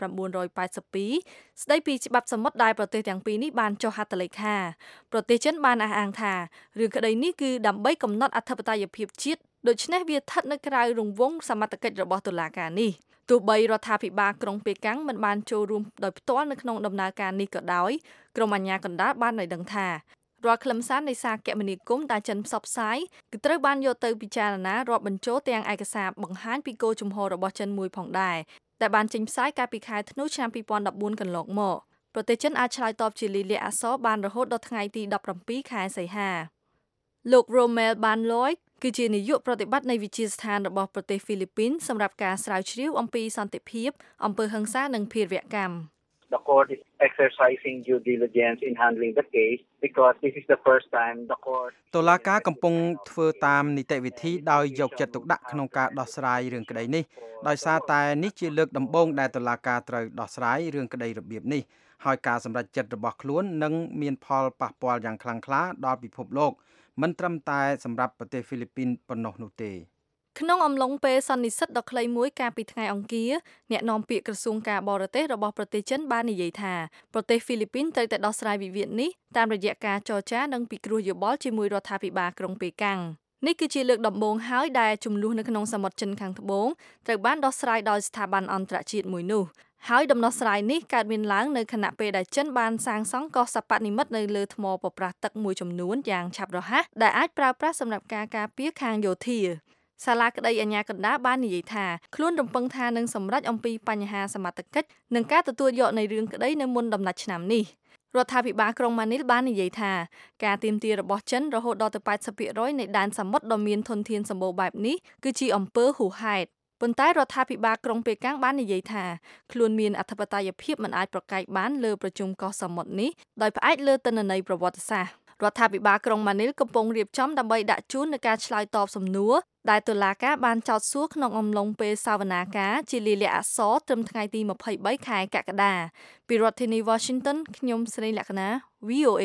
1982ស្តីពីច្បាប់សមុទ្រដែលប្រទេសទាំងពីរនេះបានចុះហត្ថលេខាប្រទេសចិនបានអះអាងថារឿងក្តីនេះគឺដើម្បីកំណត់អធិបតេយ្យភាពជាតិដូច្នេះវាស្ថិតនៅក្រៅរង្វង់សមត្ថកិច្ចរបស់តុលាការនេះទោះបីរដ្ឋាភិបាលក្រុងប៉េកាំងមិនបានចូលរួមដោយផ្ទាល់នៅក្នុងដំណើរការនេះក៏ដោយក្រុមអាជ្ញាកណ្ដាលបានឲ្យដឹងថារាល់ខ្លឹមសារនៃសារគមនាគមន៍ដែលចិនផ្សព្វផ្សាយគឺត្រូវបានយកទៅពិចារណារាប់បញ្ចូលទាំងឯកសារបង្ហាញពីគោលជំហររបស់ចិនមួយផងដែរតែបានចេញផ្សាយកាលពីខែធ្នូឆ្នាំ2014កន្លងមកប្រទេសចិនអាចឆ្លើយតបជាលាយលក្ខណ៍អក្សរបានរហូតដល់ថ្ងៃទី17ខែសីហាលោក Romel Banloy គឺជានាយកប្រតិបត្តិនៃវិទ្យាស្ថានរបស់ប្រទេសហ្វីលីពីនសម្រាប់ការស្រាវជ្រាវអំពីសន្តិភាពអំពើហិង្សានិងភេរវកម្ម The court is exercising due diligence in handling the case because this is the first time the court តុលាការកំពុងធ្វើតាមនីតិវិធីដោយយកចិត្តទុកដាក់ក្នុងការដោះស្រាយរឿងក្តីនេះដោយសារតែនេះជាលើកដំបូងដែលតុលាការត្រូវដោះស្រាយរឿងក្តីរបៀបនេះហើយការសម្រេចចិត្តរបស់ខ្លួននឹងមានផលប៉ះពាល់យ៉ាងខ្លាំងក្លាដល់ពិភពលោកមិនត្រឹមតែសម្រាប់ប្រទេសហ្វីលីពីនប៉ុណ្ណោះនោះទេក្នុងអំឡុងពេលសន្និសីទដ៏ខ្លីមួយកាលពីថ្ងៃអង្គារអ្នកនាំពាក្យក្រសួងការបរទេសរបស់ប្រទេសចិនបាននិយាយថាប្រទេសហ្វីលីពីនត្រូវតែដោះស្រាយវិវាទនេះតាមរយៈការចរចានិងពិគ្រោះយោបល់ជាមួយរដ្ឋាភិបាលក្រុងប៉េកាំងនេះគឺជាលើកដំបូងហើយដែលចំនួននៅក្នុងសមុទ្រចិនខាងត្បូងត្រូវបានដោះស្រាយដោយស្ថាប័នអន្តរជាតិមួយនោះហើយដំណោះស្រាយនេះកើតមានឡើងនៅខណៈពេលដែលចិនបានសាងសង់កោះសិប្បនិម្មិតនៅលើថ្មប្រប្រាស់ទឹកមួយចំនួនយ៉ាងឆាប់រហ័សដែលអាចប្រើប្រាស់សម្រាប់ការការពារខាងយោធាសាលាក្តីអាជ្ញាកណ្ដាលបាននិយាយថាខ្លួនរំពឹងថានឹងសម្រេចអំពីបញ្ហាសមត្ថកិច្ចនិងការទទួលយកនៃរឿងក្តីនៅមុនដំណាច់ឆ្នាំនេះរដ្ឋាភិបាលក្រុងម៉ានីលបាននិយាយថាការទាមទាររបស់ចិនរហូតដល់ទៅ 80% នៃដែនសមុទ្រដ៏មានធនធានសម្បូរបែបនេះគឺជាអំពើហួសហេតុប៉ុន្តែរដ្ឋាភិបាលក្រុងប៉េកាំងបាននិយាយថាខ្លួនមានអធិបតេយ្យភាពមិនអាចប្រកែកបានលើប្រជុំកោះសមុទ្រនេះដោយផ្អែកលើទិន្នន័យប្រវត្តិសាស្ត្ររដ្ឋាភិបាលក្រុងម៉ានីលកំពុងរៀបចំដើម្បីដាក់ជូននូវការឆ្លើយតបសំណួរដែលតុលាការបានចោទសួរក្នុងអំឡុងពេលសវនាការជាលាយលក្ខណ៍អក្សរត្រឹមថ្ងៃទី23ខែកក្កដាពីរដ្ឋធានី Washington ខ្ញុំស្រីលក្ខណា VOA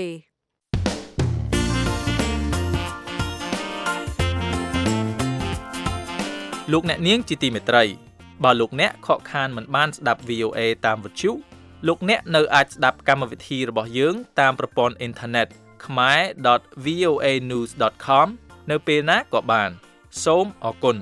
លោកអ្នកនាងជាទីមេត្រីបើលោកអ្នកខកខានមិនបានស្ដាប់ VOA តាមវិទ្យុលោកអ្នកនៅអាចស្ដាប់កម្មវិធីរបស់យើងតាមប្រព័ន្ធអ៊ីនធឺណិត khmer.voanews.com នៅពេលណាក៏បានសូមអរគុណ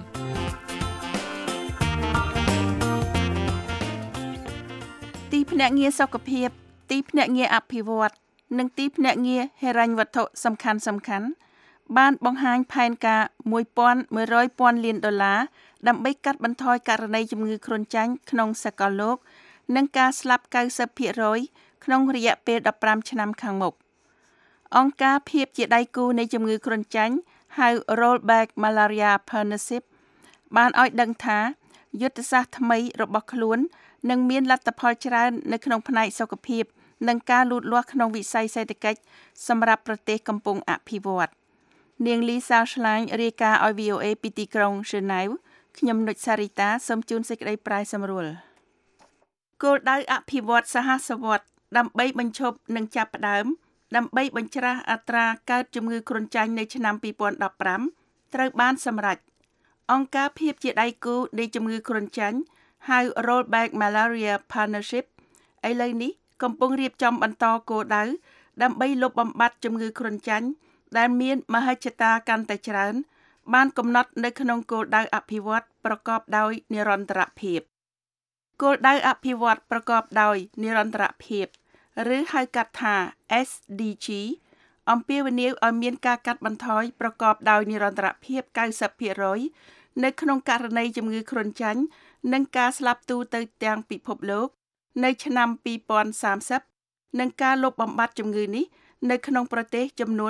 ទីភ្នាក់ងារសុខភាពទីភ្នាក់ងារអភិវឌ្ឍនិងទីភ្នាក់ងារហិរញ្ញវត្ថុសំខាន់បានបង្ហាញផែនការ $1,100 លានដើម្បីកាត់បន្ថយករណីជំងឺគ្រុនចាញ់ក្នុងសកលលោកនិងការស្លាប់ 90% ក្នុងរយៈពេល15ឆ្នាំខាងមុខអង្គការភាពជាដៃគូនៃជំងឺគ្រុនចាញ់ហៅ Rollback Malaria Partnership បានឲ្យដឹងថាយុទ្ធសាស្ត្រថ្មីរបស់ខ្លួននឹងមានលទ្ធផលច្រើននៅក្នុងផ្នែកសុខភាពនិងការលូតលាស់ក្នុងវិស័យសេដ្ឋកិច្ចសម្រាប់ប្រទេសកំពុងអភិវឌ្ឍនាងលីសាឆ្លាញ់រាយការណ៍ឲ្យ VOA ពីទីក្រុង Geneva ខ្ញុំនុចសារីតាសូមជូនសេចក្តីប្រាយសម្រួលគោលដៅអភិវឌ្ឍសហសវត្សរ៍ដើម្បីបញ្ឈប់និងចាប់ផ្ដើមដើម្បីបញ្ច្រាស់អត្រាកើតជំងឺគ្រុនចាញ់នៅឆ្នាំ2015 ត្រូវបានសម្រេចអង្គការភាពជាដៃគូនៃជំងឺគ្រុនចាញ់ហៅ Rollback Malaria Partnership ឥឡូវនេះកំពុងរៀបចំបន្តគោលដៅដើម្បីលុបបំបាត់ជំងឺគ្រុនចាញ់ដែលមានមហិច្ឆតាកាន់តែច្រើនបានកំណត់នៅក្នុងគោលដៅអភិវឌ្ឍប្រកបដោយនិរន្តរភាពគោលដៅអភិវឌ្ឍប្រកបដោយនិរន្តរភាពឬហៅកាត់ថា SDG អំពាវនាវឲ្យមានការកាត់បន្ថយប្រកបដោយនិរន្តរភាព 90% នៅក្នុងករណីជំងឺគ្រុនចាញ់និងការស្លាប់ទូទៅទាំងពិភពលោកនៅឆ្នាំ2030និងការលុបបំបាត់ជំងឺនេះនៅក្នុងប្រទេសចំនួន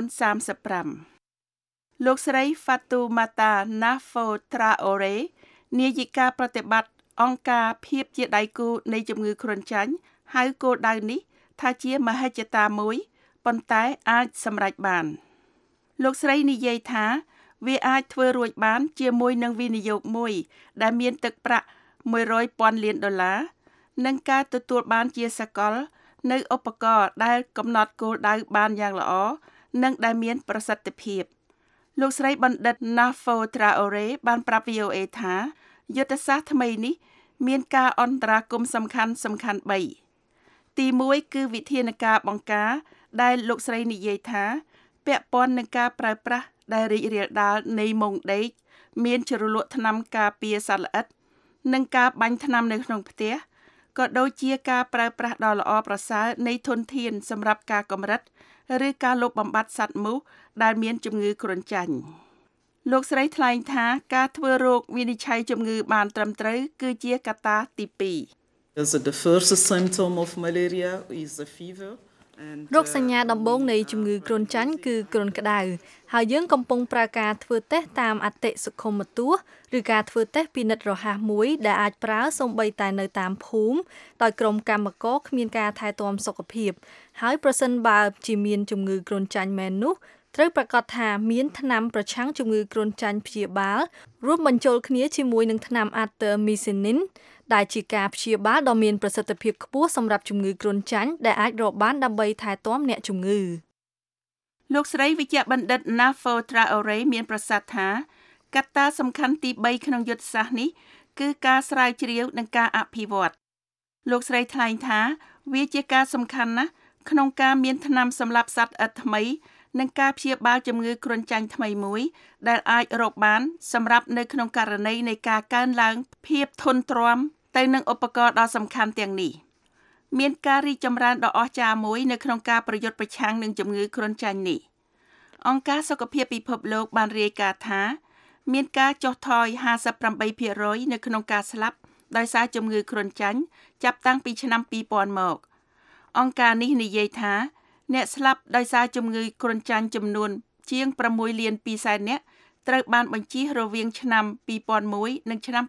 35លោកស្រី Fatoumata Nafo Traoré នាយិកាប្រតិបត្តិអង្គការភាពជាដៃគូនៃជំងឺគ្រុនចាញ់ហៅគោលដៅនេះថាជាមហិច្ឆតាមួយប៉ុន្តែអាចសម្រេចបានលោកស្រីនិយាយថាវាអាចធ្វើរួចបានជាមួយនឹងវិនិយោគមួយដែលមានទឹកប្រាក់$100,000 លាននិងការទទួលបានជាសកលនៅឧបករណ៍ដែលកំណត់គោលដៅបានយ៉ាងល្អនិងដែលមានប្រសិទ្ធភាពលោកស្រីបណ្ឌិត Nafo Traoré បានប្រាប់ VOA ថាយុទ្ធសាស្ត្រថ្មីនេះមានការអន្តរាគមន៍សំខាន់3ទី1គឺវិធានការបង្ការដែលលោកស្រីនិយាយថាពាក់ព័ន្ធនឹងការប្រើប្រាស់ដែលរីករាលដាលនៃមុងដេកមានជ្រលក់ថ្នាំការពារសត្វល្អិតនិងការបាញ់ថ្នាំនៅក្នុងផ្ទះក៏ដូចជាការប្រើប្រាស់ដ៏ល្អប្រសើរនៃធនធានសម្រាប់ការកម្រិតឬការលុបបំបាត់សត្វមូសដែលមានជំងឺគ្រុនចាញ់លោកស្រីថ្លែងថាការធ្វើរោគវិនិច្ឆ័យជំងឺបានត្រឹមត្រូវគឺជាកត្តាទី2 The first symptom of malaria is a fever រោគសញ្ញាដំបូងនៃជំងឺគ្រុនចាញ់គឺគ្រុនក្តៅហើយយើងកំពុងប្រើការធ្វើតេស្តតាមអតិសុខុមទស្សន៍ឬការធ្វើតេស្តពិនិត្យរហ័សមួយដែលអាចប្រើសូម្បីតែនៅតាមភូមិដោយក្រុមកម្មករគ្មានការថែទាំសុខភាពហើយប្រសិនបើជាមានជំងឺគ្រុនចាញ់មែននោះត្រូវប្រាកដថាមានថ្នាំប្រឆាំងជំងឺគ្រុនចាញ់ព្យាបាលរួមបញ្ចូលគ្នាជាមួយនឹងថ្នាំ Artemisinin ដែលជាការព្យាបាលដ៏មានប្រសិទ្ធភាពខ្ពស់សម្រាប់ជំងឺគ្រុនចាញ់ដែលអាចរកបានដើម្បីថែទាំអ្នកជំងឺលោកស្រីវិជ្ជបណ្ឌិត Nafo Traoré មានប្រសាសន៍ថាកត្តាសំខាន់ទី3ក្នុងយុទ្ធសាស្ត្រនេះគឺការស្រាវជ្រាវនិងការអភិវឌ្ឍលោកស្រីថ្លែងថាវាជាការសំខាន់ណាស់ក្នុងការមានថ្នាំសម្លាប់សត្វល្អិតថ្មីនិងការព្យាបាលជំងឺគ្រុនចាញ់ថ្មីមួយដែលអាចរកបានសម្រាប់នៅក្នុងករណីនៃការកើនឡើងភាពធន់ទ្រាំទៅនឹងឧបករណ៍ដ៏សំខាន់ទាំងនេះមានការរីកចម្រើនដ៏អស្ចារ្យមួយនៅក្នុងការប្រយុទ្ធប្រឆាំងនឹងជំងឺគ្រុនចាញ់នេះអង្គការសុខភាពពិភពលោកបានរាយការណ៍ថាមានការចុះថយ 58% នៅក្នុងការស្លាប់ដោយសារជំងឺគ្រុនចាញ់ចាប់តាំងពីឆ្នាំ 2000 មកអង្គការនេះនិយាយថាអ្នកស្លាប់ដោយសារជំងឺគ្រុនចាញ់ចំនួនជាង 6 លាន 2 សែននាក់ត្រូវបានបញ្ជិះរវាងឆ្នាំ 2001 និងឆ្នាំ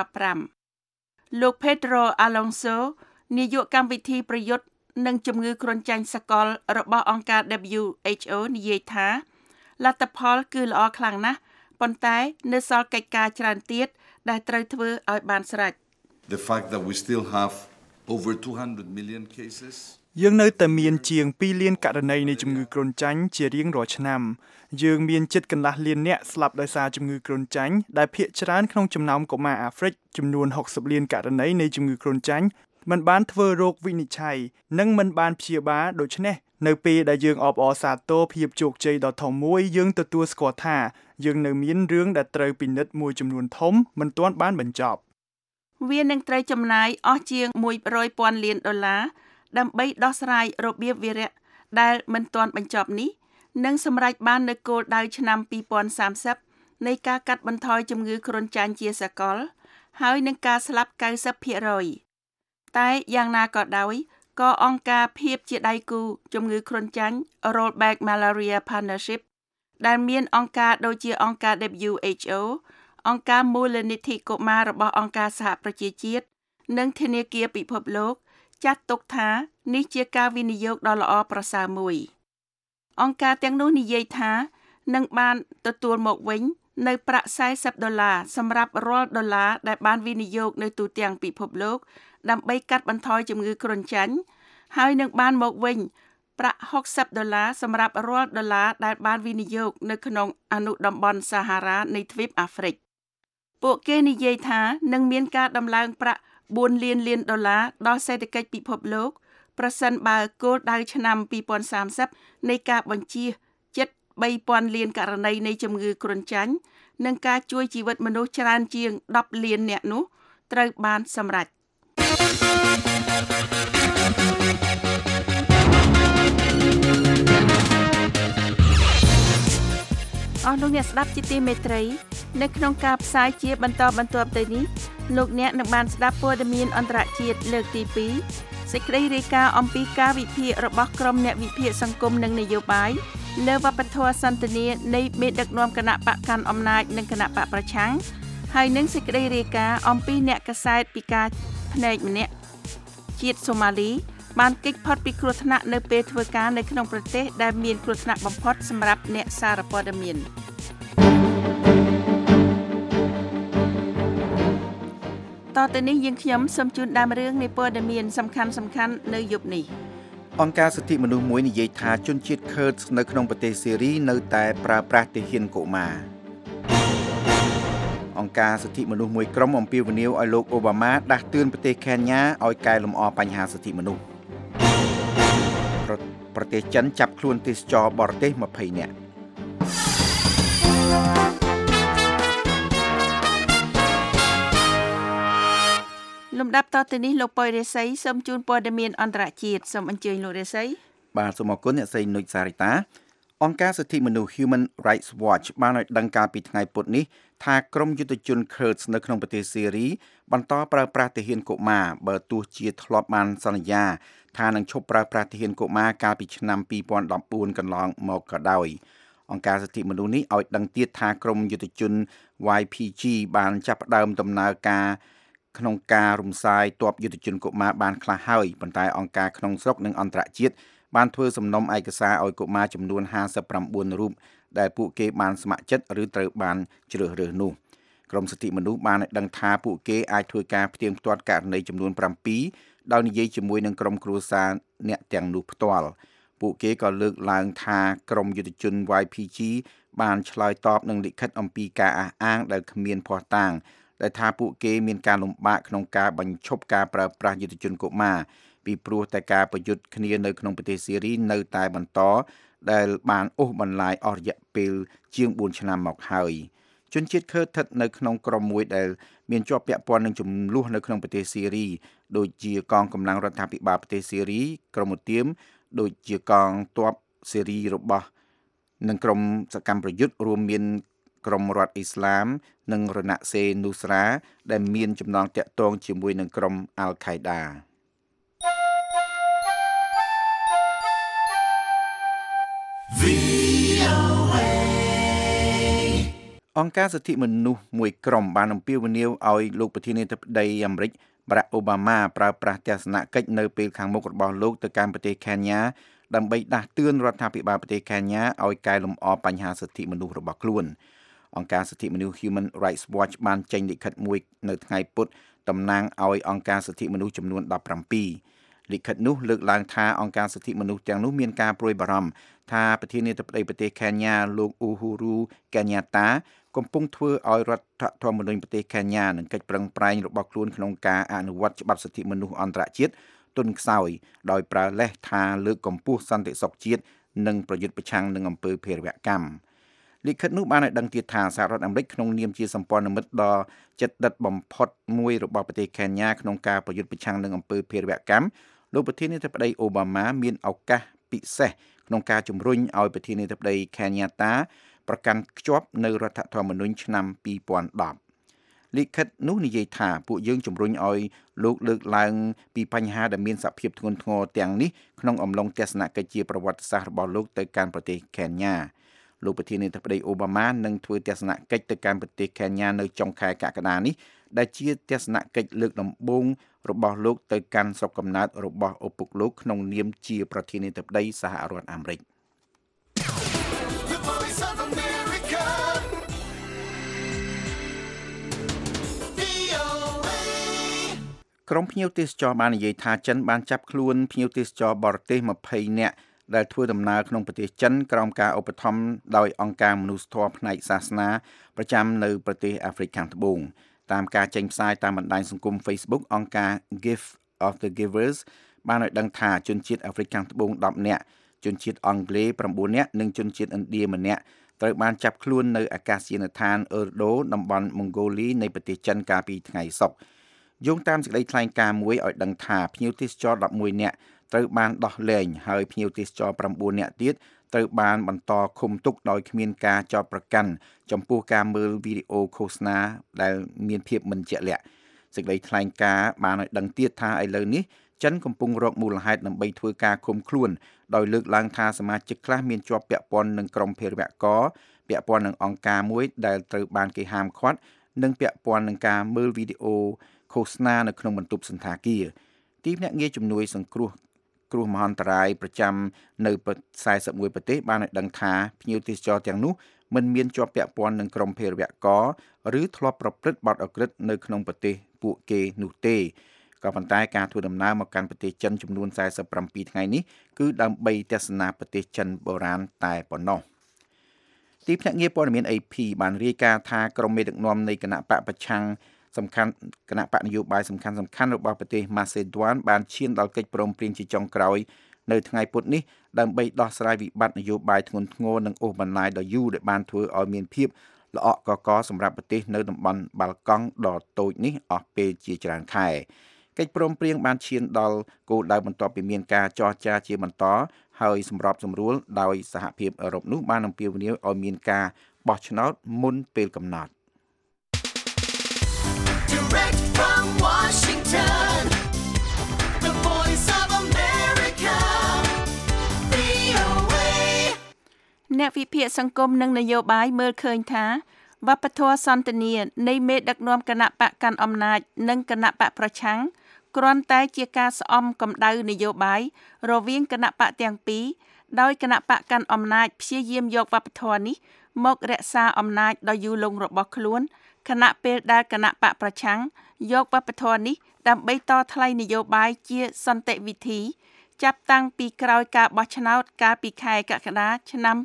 2015 លោក Pedro Alonso នាយកកម្មវិធីប្រយុទ្ធនឹងជំងឺគ្រុនចាញ់សកលរបស់អង្គការ WHO និយាយថាលទ្ធផលគឺល្អខ្លាំងណាស់ប៉ុន្តែនៅសល់កិច្ចការច្រើនទៀតដែលត្រូវធ្វើឲ្យបានស្រេច The fact that we still have over 200 million cases យើងនៅតែមានជាង2លានករណីនៃជំងឺគ្រុនចាញ់ជារៀងរាល់ឆ្នាំយើងមានជិតកន្លះលានអ្នកស្លាប់ដោយសារជំងឺគ្រុនចាញ់ដែលភាគច្រើនក្នុងចំណោមកុមារអាហ្វ្រិកចំនួន60លានករណីនៃជំងឺគ្រុនចាញ់មិនបានធ្វើរោគវិនិច្ឆ័យនិងមិនបានព្យាបាលដូច្នេះនៅពេលដែលយើងអបអរសាទរភាពជោគជ័យដ៏ធំមួយយើងទទួលស្គាល់ថាយើងនៅមានរឿងដែលត្រូវពិនិត្យមួយចំនួនធំមិនទាន់បានបញ្ចប់វានឹងត្រូវចំណាយអស់ជាង$100,000 លានដើម្បីដោះស្រាយរបៀបវារៈដែលមិនទាន់បញ្ចប់នេះនិងសម្រេចបាននូវគោលដៅឆ្នាំ2030នៃការកាត់បន្ថយជំងឺគ្រុនចាញ់ជាសកលហើយនឹងការស្លាប់ 90% តែយ៉ាងណាក៏ដោយក៏អង្គការភាពជាដៃគូជំងឺគ្រុនចាញ់ Rollback Malaria Partnership ដែលមានអង្គការដូចជាអង្គការ WHO អង្គការមូលនិធិកុមាររបស់អង្គការសហប្រជាជាតិនិងធនាគារពិភពលោកចាត់ទុកថានេះជាការវិនិយោគដ៏ល្អប្រសើរមួយអង្គការទាំងនោះនិយាយថានឹងបានទទួលមកវិញនៅប្រាក់$40សម្រាប់រាល់$ដែលបានវិនិយោគនៅទូទាំងពិភពលោកដើម្បីកាត់បន្ថយជំងឺគ្រុនចាញ់ហើយនឹងបានមកវិញប្រាក់$60សម្រាប់រាល់ដុល្លារដែលបានវិនិយោគនៅក្នុងអនុតំបន់សាហារ៉ានៃទ្វីបអាហ្វ្រិកពួកគេនិយាយថានឹងមានការដំឡើងប្រាក់$4 លានដល់សេដ្ឋកិច្ចពិភពលោកប្រសិនបើគោលដៅឆ្នាំ2030នៃការបញ្ជៀសជិត3,000 លានករណីនៃជំងឺគ្រុនចាញ់និងការជួយជីវិតមនុស្សច្រើនជាង10 លាននាក់នោះត្រូវបានសម្រេចអស់លោកអ្នកស្ដាប់ជាទីមេត្រីនៅក្នុងការផ្សាយជាបន្តបន្ទាប់ទៅនេះលោកអ្នកនឹងបានស្ដាប់ព័ត៌មានអន្តរជាតិលើកទី2សេចក្តីរាយការណ៍អំពីការវិភាគរបស់ក្រុមអ្នកវិភាគសង្គមនិងនយោបាយលើវប្បធម៌សន្ទនានៃមេដឹកនាំគណៈបកកាន់អំណាចនិងគណៈបកប្រឆាំងហើយនឹងសេចក្តីរាយការណ៍អំពីអ្នកកាសែតពីការផ្នែកម្នាក់ជាតិសូម៉ាលីបានគេចផុតពីគ្រោះថ្នាក់នៅពេលធ្វើការនៅក្នុងប្រទេសដែលមានគ្រោះថ្នាក់បំផុតសម្រាប់អ្នកសារព័ត៌មានតទៅនេះយើងខ្ញុំសូមជូនដើមរឿងនៃព័ត៌មានសំខាន់ៗនៅយប់នេះអង្គការសិទ្ធិមនុស្សមួយនិយាយថាជនជាតិខឺតនៅក្នុងប្រទេសសេរីនៅតែប្រើប្រាស់ទាហានកុមារអង្គការសិទ្ធិមនុស្សមួយក្រុមអំពាវនាវឲ្យលោកអូបាម៉ាដាស់តឿនប្រទេសខេនយ៉ាឲ្យកែលម្អបញ្ហាសិទ្ធិមនុស្សប្រទេសចិនចាប់ខ្លួនទេសចរបរទេស20នាក់លំដាប់តទៅនេះលោកប៉ុយរិស័យសូមជូនព័ត៌មានអន្តរជាតិសូមអញ្ជើញលោករិស័យបាទសូមអរគុណអ្នកស្រីនុចសារិតាអង្គការសិទ្ធិមនុស្ស Human Rights Watch បានឲ្យដឹងកាលពីថ្ងៃពុធនេះថាក្រុមយុទ្ធជន Kurds នៅក្នុងប្រទេសសេរីបន្តប្រើប្រាស់ទាហានកុមារបើទោះជាធ្លាប់បានសន្យាថានឹងឈប់ប្រើប្រាស់ទាហានកុមារកាលពីឆ្នាំ2014កន្លងមកក៏ដោយអង្គការសិទ្ធិមនុស្សនេះឲ្យដឹងទៀតថាក្រុមយុទ្ធជន YPG បានចាប់ផ្ដើមដំណើរការក្នុងការរំសាយទ័ពយុទ្ធជនកុមារបានខ្លះហើយប៉ុន្តែអង្គការក្នុងស្រុកនិងអន្តរជាតិបានធ្វើសំណុំឯកសារឲ្យកុមារចំនួន59រូបដែលពួកគេបានស្ម័គ្រចិត្តឬត្រូវបានជ្រើសរើសនោះក្រុមសិទ្ធិមនុស្សបានឲ្យដឹងថាពួកគេអាចធ្វើការផ្ទៀងផ្ទាត់ករណីចំនួន7ដោយនិយាយជាមួយនឹងក្រុមគ្រួសារអ្នកទាំងនោះផ្ទាល់ពួកគេក៏លើកឡើងថាក្រុមយុទ្ធជន YPG បានឆ្លើយតបនឹងលិខិតអំពីការអះអាងដែលគ្មានភស្តុតាងដែលថាពួកគេមានការលំបាកក្នុងការបញ្ឈប់ការប្រើប្រាស់យុទ្ធជនកុមារពីព្រោះតែការប្រយុទ្ធគ្នានៅក្នុងប្រទេសសេរីនៅតែបន្តដែលបានអូសបន្លាយអស់រយៈពេលជាង4ឆ្នាំមកហើយជនជាតិខឺតស្ថិតនៅក្នុងក្រុមមួយដែលមានជាប់ពាក់ព័ន្ធនឹងចំនួននៅក្នុងប្រទេសសេរីដូចជាកងកម្លាំងរដ្ឋាភិបាលប្រទេសសេរីក្រុមឧទាមដូចជាកងទ័ពសេរីរបស់និងក្រុមសកម្មប្រយុទ្ធរួមមានក្រុមរដ្ឋអ៊ីស្លាមនិងរណសេរនូស្រាដែលមានចំណងតាក់ទងជាមួយនឹងក្រុមអាល់ខេដាអង្គការសិទ្ធិមនុស្សមួយក្រុមបានអំពាវនាវឲ្យលោកប្រធានាធិបតីអាមេរិកបារ៉ាក់អូបាម៉ាប្រើប្រាស់ទស្សនកិច្ចនៅពេលខាងមុខរបស់លោកទៅកាន់ប្រទេសខេនយ៉ាដើម្បីដាស់តឿនរដ្ឋាភិបាលប្រទេសខេនយ៉ាឲ្យកែលម្អបញ្ហាសិទ្ធិមនុស្សរបស់ខ្លួនអង្គការសិទ្ធិមនុស្ស Human Rights Watch បានចេញលិខិតមួយនៅថ្ងៃពុធតំណាងឲ្យអង្គការសិទ្ធិមនុស្សចំនួន17លិខិតនោះលើកឡើងថាអង្គការសិទ្ធិមនុស្សទាំងនោះមានការព្រួយបារម្ភថាប្រធានាធិបតីប្រទេសខេនយ៉ាលោកអ៊ូហ៊ូរូកេញ៉ាតាកំពុងធ្វើឲ្យរដ្ឋធម្មនុញ្ញប្រទេសខេនយ៉ានិងកិច្ចប្រឹងប្រែងរបស់ខ្លួនក្នុងការអនុវត្តច្បាប់សិទ្ធិមនុស្សអន្តរជាតិទន់ខ្សោយដោយប្រើលេសថាលើកកម្ពស់សន្តិសុខជាតិនិងប្រយុទ្ធប្រឆាំងនឹងអំពើភេរវកម្មលិខិតនោះបានឲ្យដឹងទៀតថាសហរដ្ឋអាមេរិកក្នុងនាមជាសម្ព័ន្ធមិត្តដ៏ជិតដិតបំផុតមួយរបស់ប្រទេសខេនយ៉ាក្នុងការប្រយុទ្ធប្រឆាំងនឹងអំពើភេរវកម្មលោកប្រធានាធិបតីអូបាម៉ាមានឱកាសពិសេសក្នុងការជំរុញឲ្យប្រធានាធិបតីខេនយ៉ាតាប្រកាន់ខ្ជាប់នៅរដ្ឋធម្មនុញ្ញឆ្នាំ2010លិខិតនោះនិយាយថាពួកយើងជំរុញឲ្យលោកលើកឡើងពីបញ្ហាដែលមានសភាពធ្ងន់ធ្ងរទាំងនេះក្នុងអំឡុងទស្សនកិច្ចជាប្រវត្តិសាស្ត្ររបស់លោកទៅកាន់ប្រទេសខេនយ៉ាលោកប្រធានាធិបតីអូបាម៉ានឹងធ្វើទស្សនកិច្ចទៅកាន់ប្រទេសខេនយ៉ានៅចុងខែកក្កដានេះដែលជាទស្សនកិច្ចលើកដំបូងរបស់លោកទៅកាន់ស្រុកកំណើតរបស់ឪពុកលោកក្នុងនាមជាប្រធានាធិបតីសហរដ្ឋអាមេរិកក្រុមភ្ញៀវទេសចរបាននិយាយថាចិនបានចាប់ខ្លួនភ្ញៀវទេសចរបរទេស20នាក់ដែលធ្វើដំណើរក្នុងប្រទេសចិនក្រោមការឧបត្ថម្ភដោយអង្គការមនុស្សធម៌ផ្នែកសាសនាប្រចាំនៅប្រទេសអាហ្វ្រិកខាងត្បូងតាមការចេញផ្សាយតាមបណ្ដាញសង្គម Facebook អង្គការ Gift of the Givers បានឲ្យដឹងថាជនជាតិអាហ្វ្រិកខាងត្បូង10នាក់ជនជាតិអង់គ្លេស9នាក់និងជនជាតិឥណ្ឌា1នាក់ត្រូវបានចាប់ខ្លួននៅអាកាសយានដ្ឋានអឺរដូតំបន់ម៉ុងហ្គោលីនៃប្រទេសចិនកាលពីថ្ងៃសុក្រយោងតាមសេចក្តីថ្លែងការណ៍មួយឲ្យដឹងថាភ្ញៀវទេសចរ11នាក់ត្រូវបានដោះលែងហើយភ្ញៀវទេសចរ9នាក់ទៀតត្រូវបានបន្តឃុំទុកដោយគ្មានការចោទប្រកាន់ចំពោះការមើលវីដេអូឃោសនាដែលមានភាពមិនជាក់លាក់សេចក្តីថ្លែងការណ៍បានឲ្យដឹងទៀតថាឥឡូវនេះចិនកំពុងរកមូលហេតុដើម្បីធ្វើការឃុំខ្លួនដោយលើកឡើងថាសមាជិកខ្លះមានជាប់ពាក់ព័ន្ធនឹងក្រុមភេរវករពាក់ព័ន្ធនឹងអង្គការមួយដែលត្រូវបានគេហាមឃាត់និងពាក់ព័ន្ធនឹងការមើលវីដេអូឃោសនានៅក្នុងបន្ទប់សន្តាគារទីភ្នាក់ងារជំនួយសង្គ្រោះគ្រោះមហន្តរាយប្រចាំនៅ41ប្រទេសបានឲ្យដឹងថាភ្ញៀវទេសចរទាំងនោះមិនមានជាប់ពាក់ព័ន្ធនឹងក្រុមភេរវករឬធ្លាប់ប្រព្រឹត្តបទឧក្រិដ្ឋនៅក្នុងប្រទេសពួកគេនោះទេក៏ប៉ុន្តែការធ្វើដំណើរមកកាន់ប្រទេសចិនចំនួន47ថ្ងៃនេះគឺដើម្បីទស្សនាប្រទេសចិនបុរាណតែប៉ុណ្ណោះទីភ្នាក់ងារព័ត៌មាន AP បានរាយការណ៍ថាក្រុមមេដឹកនាំនៃគណៈបកប្រឆាំងសំខាន់គណៈបកនយោបាយសំខាន់របស់ប្រទេសម៉ាសេឌួនបានឈានដល់កិច្ចព្រមព្រៀងជាចុងក្រោយនៅថ្ងៃពុធនេះដើម្បីដោះស្រាយវិបត្តិនយោបាយធ្ងន់ធ្ងរនិងអូសបន្លាយដ៏យូរដែលបានធ្វើឲ្យមានភាពល្អក់កកសម្រាប់ប្រទេសនៅតំបន់បាល់កង់ដ៏តូចនេះអស់ពេលជាច្រើនខែកិច្ចព្រមព្រៀងបានឈានដល់គោលដៅបន្ទាប់ពីមានការចរចាជាបន្តហើយសម្របសម្រួលដោយសហភាពអឺរ៉ុបនោះបានអំពាវនាវឲ្យមានការបោះឆ្នោតមុនពេលកំណត់ Direct from Washington, the voice of America, VOA អ្នកវិភាគសង្គមនិងនយោបាយមើលឃើញថាវប្បធម៌សន្តានានៃមេដឹកនាំគណៈបកកាន់អំណាចនិងគណៈបកប្រឆាំងគ្រាន់តែជាការស្អំកម្ដៅនយោបាយរវាងគណៈបកទាំងពីរដោយគណៈបកកាន់អំណាចព្យាយាមយកវប្បធម៌នេះមករក្សាអំណាចដ៏យូរលង់របស់ខ្លួនខណៈពេលដែលគណៈបកប្រឆាំងយកវប្បធម៌នេះដើម្បីតថ្លៃនយោបាយជាសន្តិវិធីចាប់តាំងពីក្រោយការបោះឆ្នោតកាលពីខែកក្កដាឆ្នាំ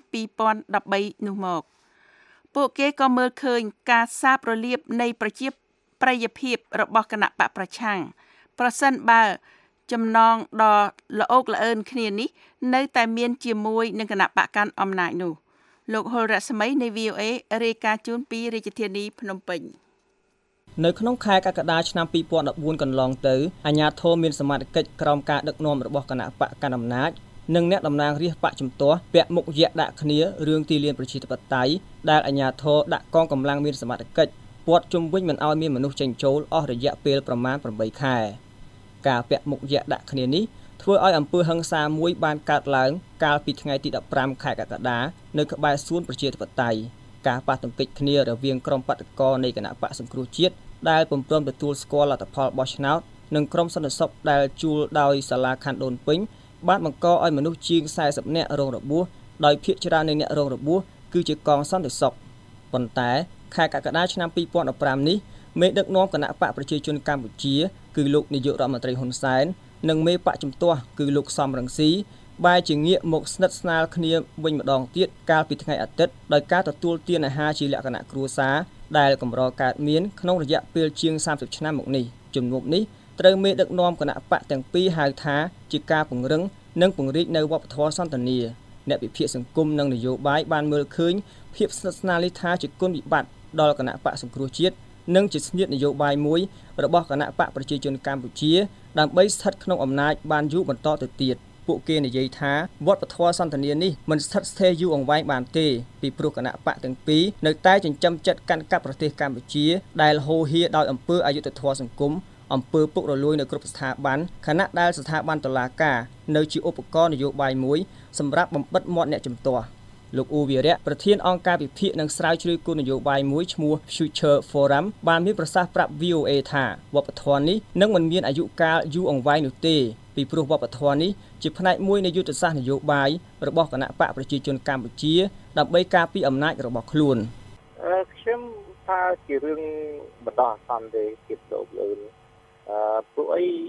2013នោះមកពួកគេក៏មើលឃើញការសាបរលាបនៃប្រជាប្រិយភាពរបស់គណៈបកប្រឆាំងប្រសិនបើចំណងដ៏ល្អោកល្អឿនគ្នានេះនៅតែមានជាមួយនឹងគណៈបកកាន់អំណាចនោះលោកហុលរស្មីនៃ VOA រាយការណ៍ជូនពីរាជធានីភ្នំពេញនៅក្នុងខែកក្កដាឆ្នាំ2014កន្លងទៅអាជ្ញាធរមានសមត្ថកិច្ចក្រោមការដឹកនាំរបស់គណៈបកកណ្ដាលអំណាចនិងអ្នកតំណាងរាស្ត្របកជំទាស់ពាក់មុខយៈដាក់គ្នារឿងទីលានប្រជាធិបតេយ្យដែលអាជ្ញាធរដាក់កងកម្លាំងមានសមត្ថកិច្ចព័ទ្ធជុំវិញមិនឲ្យមានមនុស្សចេញចូលអស់រយៈពេលប្រមាណ8ខែការពាក់មុខយៈដាក់គ្នានេះធ្វើឲ្យអំពើហិង្សាមួយបានកើតឡើងកាលពីថ្ងៃទី15ខែកក្កដានៅក្បែរសួនប្រជាធិបតេយ្យការប៉ះទង្គិចគ្នារវាងក្រុមបដិករនៃគណៈបកសង្គ្រោះជាតិដែលពុំព្រមទទួលស្គាល់លទ្ធផលបោះឆ្នោតនិងក្រុមសន្តិសុខដែលជួលដោយសាលាខណ្ឌដូនពេញបានបង្កឲ្យមនុស្សជាង40នាក់រងរបួសដោយភាគច្រើននៃអ្នករងរបួសគឺជាកងសន្តិសុខប៉ុន្តែខែកក្កដាឆ្នាំ2015នេះមេដឹកនាំគណៈបកប្រជាជនកម្ពុជាគឺលោកនាយករដ្ឋមន្ត្រីហ៊ុនសែននិងមេបកជំទាស់គឺលោកសំរងស៊ីបែរជាងាកមកស្និទ្ធស្នាលគ្នាវិញម្ដងទៀតកាលពីថ្ងៃអាទិត្យដោយការទទួលទានអាហារជាលក្ខណៈគ្រួសារដែលកម្រកើតមានក្នុងរយៈពេលជាង30ឆ្នាំមកនេះជំនួបនេះត្រូវមេដឹកនាំគណៈបកទាំងពីរហៅថាជាការពង្រឹងនិងពង្រីកនៅវប្បធម៌សន្តានាអ្នកវិភាគសង្គមនិងនយោបាយបានមើលឃើញភាពស្និទ្ធស្នាលនេះថាជាគុណវិបត្តិដល់គណៈបកសង្គ្រោះជាតិនិងជាស្នៀតនយោបាយមួយរបស់គណៈបកប្រជាជនកម្ពុជាដើម្បីស្ថិតក្នុងអំណាចបានយូរបន្តទៅទៀតពួកគេនិយាយថាវប្បធម៌សន្តានានេះមិនស្ថិតស្ថេរយូរអង្វែងបានទេពីព្រោះគណៈបកទាំងពីរនៅតែចិញ្ចឹមចិត្តកាន់កាប់ប្រទេសកម្ពុជាដែលហូរហៀដោយអំពើអយុត្តិធម៌សង្គមអំពើពុករលួយនៅគ្រប់ស្ថាប័នខណៈដែលស្ថាប័នតុលាការនៅជាឧបករណ៍នយោបាយមួយសម្រាប់បំបិទមាត់អ្នកជំទាស់លោកអ៊ូវីរៈប្រធានអង្គការវិភាគនិងស្រាវជ្រាវគោលនយោបាយមួយឈ្មោះ Future Forum បានមានប្រសាសន៍ប្រាប់ VOA ថាវប្បធម៌នេះនឹងមិនមានអាយុកាលយូរអង្វែងនោះទេពីព្រោះវប្បធម៌នេះជាផ្នែកមួយនៃយុទ្ធសាស្ត្រនយោបាយរបស់គណៈបកប្រជាជនកម្ពុជាដើម្បីការពារអំណាចរបស់ខ្លួនខ្ញុំថាជារឿងបណ្ដោះអាសន្នទេភាពលោកលឿនព្រោះអី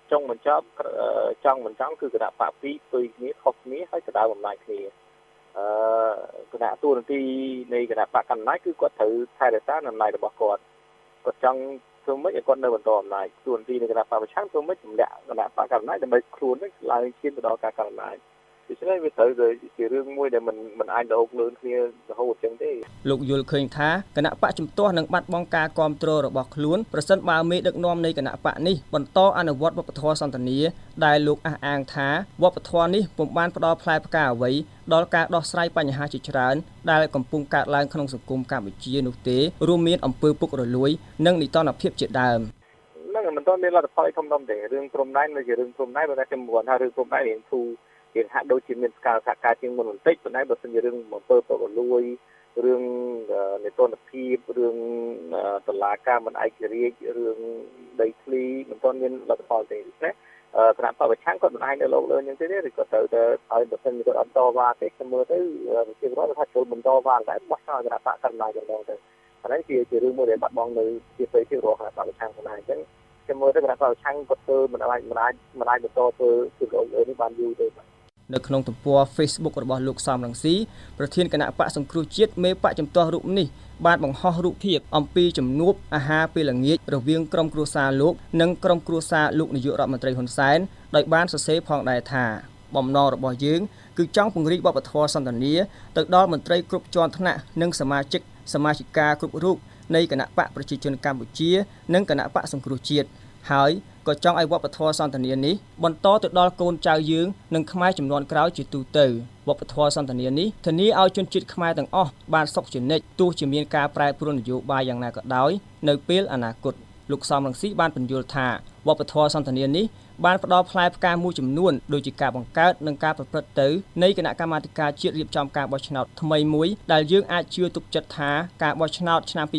ចុងបញ្ចប់ចង់មិនចង់គឺគណៈបក2ធ្វើគ្នាខុសគ្នាហើយក្តៅបំណាច់គ្នាគណៈទូនទីនៃគណៈបកកណ្ដាលគឺគាត់ត្រូវថែរក្សាអំណាចរបស់គាត់ចង់ធ្វើម៉េចឲ្យគាត់នៅបន្តអំណាចទូនទីនៃគណៈបកប្រឆាំងធ្វើម៉េចទម្លាក់គណៈបកកណ្ដាលដើម្បីខ្លួននឹងឡើងឈានទៅដល់ការកាន់អំណាចដូច្នេះវាត្រូវតែជារឿងមួយដែលមិនអាចទៅអូកលឿនគ្នារហូតអញ្ចឹងទេលោកយល់ឃើញថាគណៈបកជំទាស់នឹងបាត់បង់ការគ្រប់គ្រងរបស់ខ្លួនប្រសិនបើមេដឹកនាំនៃគណៈបកនេះបន្តអនុវត្តវប្បធម៌សន្តានាដែលលោកអះអាងថាវប្បធម៌នេះពុំបានផ្ដល់ផ្លែផ្កាអ្វីដល់ការដោះស្រាយបញ្ហាជាច្រើនដែលកំពុងកើតឡើងក្នុងសង្គមកម្ពុជានោះទេរួមមានអំពើពុករលួយនិងនីតិរដ្ឋភាពជាដើមនឹងមិនទាន់មានលទ្ធផលធំដុំទេរឿងព្រំដែននៅជារឿងព្រំដែនបើតែខ្ញុំមិនថារឿងព្រំដែនរៀងធូរគេហាក់ដូចជាមានការសហការជាងមុនបន្តិចប៉ុន្តែបើសិនជារឿងអំពើពុករលួយរឿងនីតិរដ្ឋភាពរឿងតុលាការមិនឯករាជ្យរឿងដីធ្លីមិនទាន់មានលទ្ធផលទេណាគណៈបព្វឆាំងគាត់មិនអាចនៅលោកលើយ៉ាងទេឬក៏ត្រូវតែឲ្យបើសិនជាគាត់អត់តវ៉ាទេខ្ញុំមើលទៅប្រជាពលរដ្ឋថាចូលបន្តវ៉ាតែបោះឆ្នោតគណៈបកកណ្ដាលចំណងទៅអានេះជារឿងមួយដែលបាត់បង់នៅជាផ្ទៃភាពរបស់គណៈបព្វឆាំងខ្លួនឯងអញ្ចឹងខ្ញុំមើលទៅគណៈបព្វឆាំងគាត់ធ្វើមិនអាចបន្តធ្វើគឺលោកលើនេះបានយូរទេនៅក្នុងទំព័រ Facebook របស់លោកសំរងស៊ីប្រធានគណៈបកសង្គ្រោះជាតិមេបកជំទាស់រូបនេះបានបង្ហោះរូបភាពអំពីជំនួបអាហារពេលល្ងាចរវាងក្រុមគ្រួសារលោកនិងក្រុមគ្រួសារលោកនាយករដ្ឋមន្ត្រីហ៊ុនសែនដោយបានសរសេរផងដែរថាបំណងរបស់យើងគឺចង់ពង្រីកវប្បធម៌សន្តានាទៅដល់មន្ត្រីគ្រប់ជាន់ថ្នាក់និងសមាជិកាគ្រប់រូបនៃគណៈបកប្រជាជនកម្ពុជានិងគណៈបកសង្គ្រោះជាតិហើយក៏ចង់ឲ្យវប្បធម៌សន្តានានេះបន្តទៅដល់កូនចៅយើងនិងខ្មែរជំនាន់ក្រោយជាទូទៅវប្បធម៌សន្តានានេះធានាឲ្យជនជាតិខ្មែរទាំងអស់បានសុខជានិច្ចទោះជាមានការប្រែប្រួលនយោបាយយ៉ាងណាក៏ដោយនៅពេលអនាគតលោកសំរងស៊ីបានបញ្យល់ថាវប្បធម៌សន្តានានេះបានផ្ដល់ផ្លែផ្កាមួយចំនួនដូចជាការបង្កើតនិងការប្រព្រឹត្តទៅនៃគណៈកម្មាធិការជាតិរៀបចំការបោះឆ្នោតថ្មីមួយដែលយើងអាចជឿទុកចិត្តថាការបោះឆ្នោតឆ្នាំ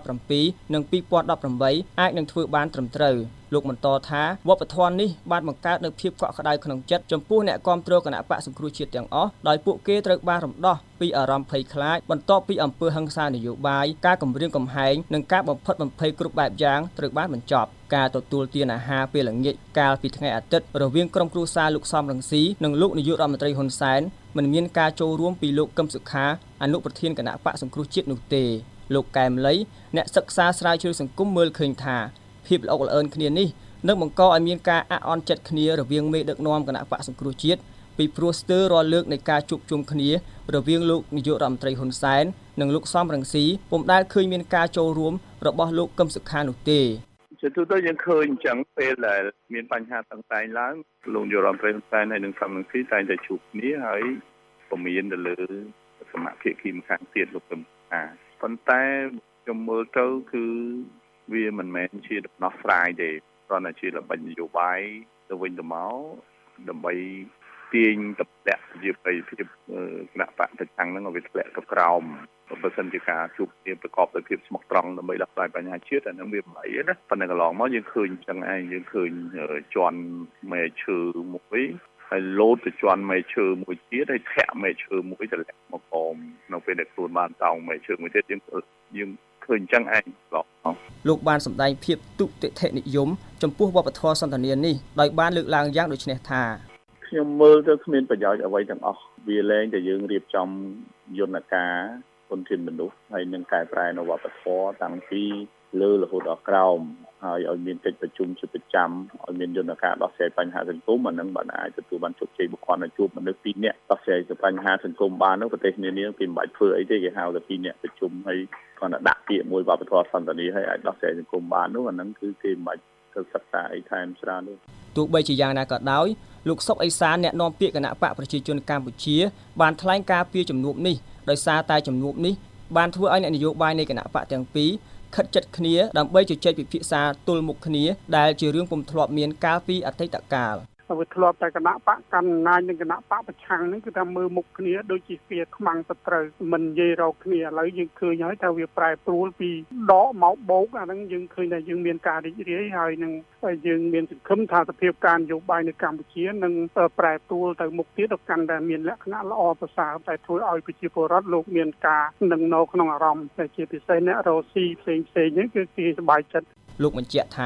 2017និង2018អាចនឹងធ្វើបានត្រឹមត្រូវលោកបន្តថាវប្បធម៌នេះបានបង្កើតនូវភាពកក់ក្ដៅក្នុងចិត្តចំពោះអ្នកគាំទ្រគណៈបកសង្គ្រោះជាតិទាំងអស់ដោយពួកគេត្រូវបានរំដោះពីអារម្មណ៍ភ័យខ្លាចបន្ទាប់ពីអំពើហិង្សានយោបាយការគំរាមកំហែងនិងការបំផិតបំភ័យគ្រប់បែបយ៉ាងត្រូវបានបញ្ចប់ការទទួលទានអាហារពេលល្ងាចកាលពីថ្ងៃអាទិត្យរវាងក្រុមគ្រួសារលោកសំរងស៊ីនិងលោកនាយករដ្ឋមន្ត្រីហ៊ុនសែនមិនមានការចូលរួមពីលោកកឹមសុខាអនុប្រធានគណៈបកសង្គ្រោះជាតិនោះទេលោកកែមលីអ្នកសិក្សាស្រាវជ្រាវសង្គមមើលឃើញថាភាពល្អល្អឿនគ្នានេះនឹងបង្កឲ្យមានការអាក់អន់ចិត្តគ្នារវាងមេដឹកនាំគណៈបកសង្គ្រោះជាតិពីព្រោះស្ទើររាល់លើកនៃការជួបជុំគ្នារវាងលោកនាយករដ្ឋមន្ត្រីហ៊ុនសែននិងលោកសំរងស៊ីពុំដែលឃើញមានការចូលរួមរបស់លោកកឹមសុខានោះទេជាទូទៅយើងឃើញអញ្ចឹងពេលដែលមានបញ្ហាតាំងតែងឡើងលោកនាយករដ្ឋមន្ត្រីហ៊ុនសែនហើយនិងសំរងស៊ីតែងតែជួបគ្នាហើយពមៀនទៅលើសមាភាគីម្ខាងទៀតលោកកឹមសុខាប៉ុន្តែខ្ញុំមើលទៅគឺវាមិនមែនជាដំណោះស្រាយទេគ្រាន់តែជាល្បិចនយោបាយទៅវិញទៅមកដើម្បីទាញទម្លាក់ជាប្រតិភិបគណៈបកប្រឆាំងហ្នឹងឲ្យវាធ្លាក់ទៅក្រោមបើសិនជាការជួបគ្នាប្រកបដោយភាពស្មោះត្រង់ដើម្បីដោះស្រាយបញ្ហាជាតិអាហ្នឹងវាមិនអីណាប៉ុន្តែកន្លងមកយើងឃើញអញ្ចឹងឯងយើងឃើញជន់មេឈើមួយហើយលោតទៅជន់មេឈើមួយទៀតហើយធាក់មេឈើមួយទៅលាក់មកអមនៅពេលដែលខ្លួនបានតោងមេឈើមួយទៀតយើងឃើញអញ្ចឹងឯងលោកបានសម្ដែងភាពទុតិធិនិយមចំពោះវប្បធម៌សន្តានានេះដោយបានលើកឡើងយ៉ាងដូចនេះថាខ្ញុំមើលទៅគ្មានប្រយោជន៍អ្វីទាំងអស់វាលែងតែយើងរៀបចំយន្តការធនធានមនុស្សហើយនឹងកែប្រែនៅវប្បធម៌តាំងពីលើរហូតដល់ក្រោមហើយឲ្យមានកិច្ចប្រជុំជាប្រចាំឲ្យមានយន្តការដោះស្រាយបញ្ហាសង្គមអានឹងបានអាចទទួលបានជោគជ័យបុគ្គលដែលជួបមនុស្ស2នាក់ដោះស្រាយបញ្ហាសង្គមបាននោះប្រទេសនានាគេមិនបាច់ធ្វើអីទេគេហៅតែ2នាក់ប្រជុំហើយគាត់ដាក់ពាក្យមួយវប្បធម៌សន្តានាឲ្យអាចដោះស្រាយសង្គមបាននោះអានឹងគឺគេមិនបាច់ទៅសិក្សាអីថែមច្រើនទេទោះបីជាយ៉ាងណាក៏ដោយលោកសុកអេសានអ្នកនាំពាក្យគណៈបកប្រជាជនកម្ពុជាបានថ្លែងការពីជំនួបនេះដោយសារតែជំនួបនេះបានធ្វើឲ្យអ្នកនយោបាយនៃគណៈបកទាំងពីរខិតជិតគ្នាដើម្បីជជែកពិភាក្សាទល់មុខគ្នាដែលជារឿងពុំធ្លាប់មានកាលពីអតីតកាលវាធ្លាប់តែគណៈបកកណ្ដាលនិងគណៈបកប្រឆាំងនេះគឺថាមើលមុខគ្នាដូចជាស្គៀខ្មាំងទៅត្រូវមិននិយាយរកគ្នាឥឡូវយើងឃើញហើយថាវាប្រែប្រួលពីដកមកបោកអាហ្នឹងយើងឃើញថាយើងមានការរីករាយហើយនឹងយើងមានសង្ឃឹមថាសភាពការនយោបាយនៅកម្ពុជានឹងប្រែប្រួលទៅមុខទៀតទៅកាន់តែមានលក្ខណៈល្អប្រសើរតែធ្វើឲ្យប្រជាពលរដ្ឋលោកមានការនឹងនៅក្នុងអារម្មណ៍តែជាពិសេសអ្នករស់ស៊ីផ្សេងៗនេះគឺគេសប្បាយចិត្តលោកបញ្ជាក់ថា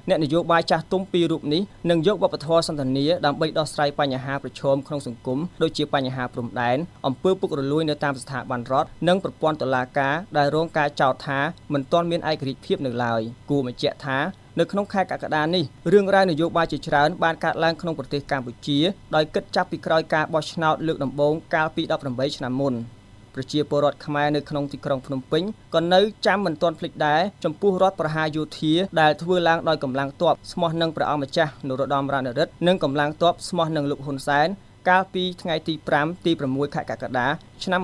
អ្នកនយោបាយចាស់ទុំពីររូបនេះនឹងយកវប្បធម៌សន្តានាដើម្បីដោះស្រាយបញ្ហាប្រឈមក្នុងសង្គមដូចជាបញ្ហាព្រំដែនអំពើពុករលួយនៅតាមស្ថាប័នរដ្ឋនិងប្រព័ន្ធតុលាការដែលរងការចោទថាមិនទាន់មានឯករាជ្យភាពនៅឡើយគួរបញ្ជាក់ថានៅក្នុងខែកក្កដានេះរឿងរ៉ាវនយោបាយជាច្រើនបានកើតឡើងក្នុងប្រទេសកម្ពុជាដោយគិតចាប់ពីក្រោយការបោះឆ្នោតលើកដំបូងកាលពី18ឆ្នាំមុនប្រជាពលរដ្ឋខ្មែរនៅក្នុងទីក្រុងភ្នំពេញក៏នៅចាំមិនទាន់ភ្លេចដែរចំពោះរដ្ឋប្រហារយោធាដែលធ្វើឡើងដោយកម្លាំងទ័ពស្មោះនឹងព្រះអង្គម្ចាស់នរោត្តមរណរដ្ឋនិងកម្លាំងទ័ពស្មោះនឹងលោកហ៊ុនសែនកាលពីថ្ងៃទី5ទី6ខែកក្កដាឆ្នាំ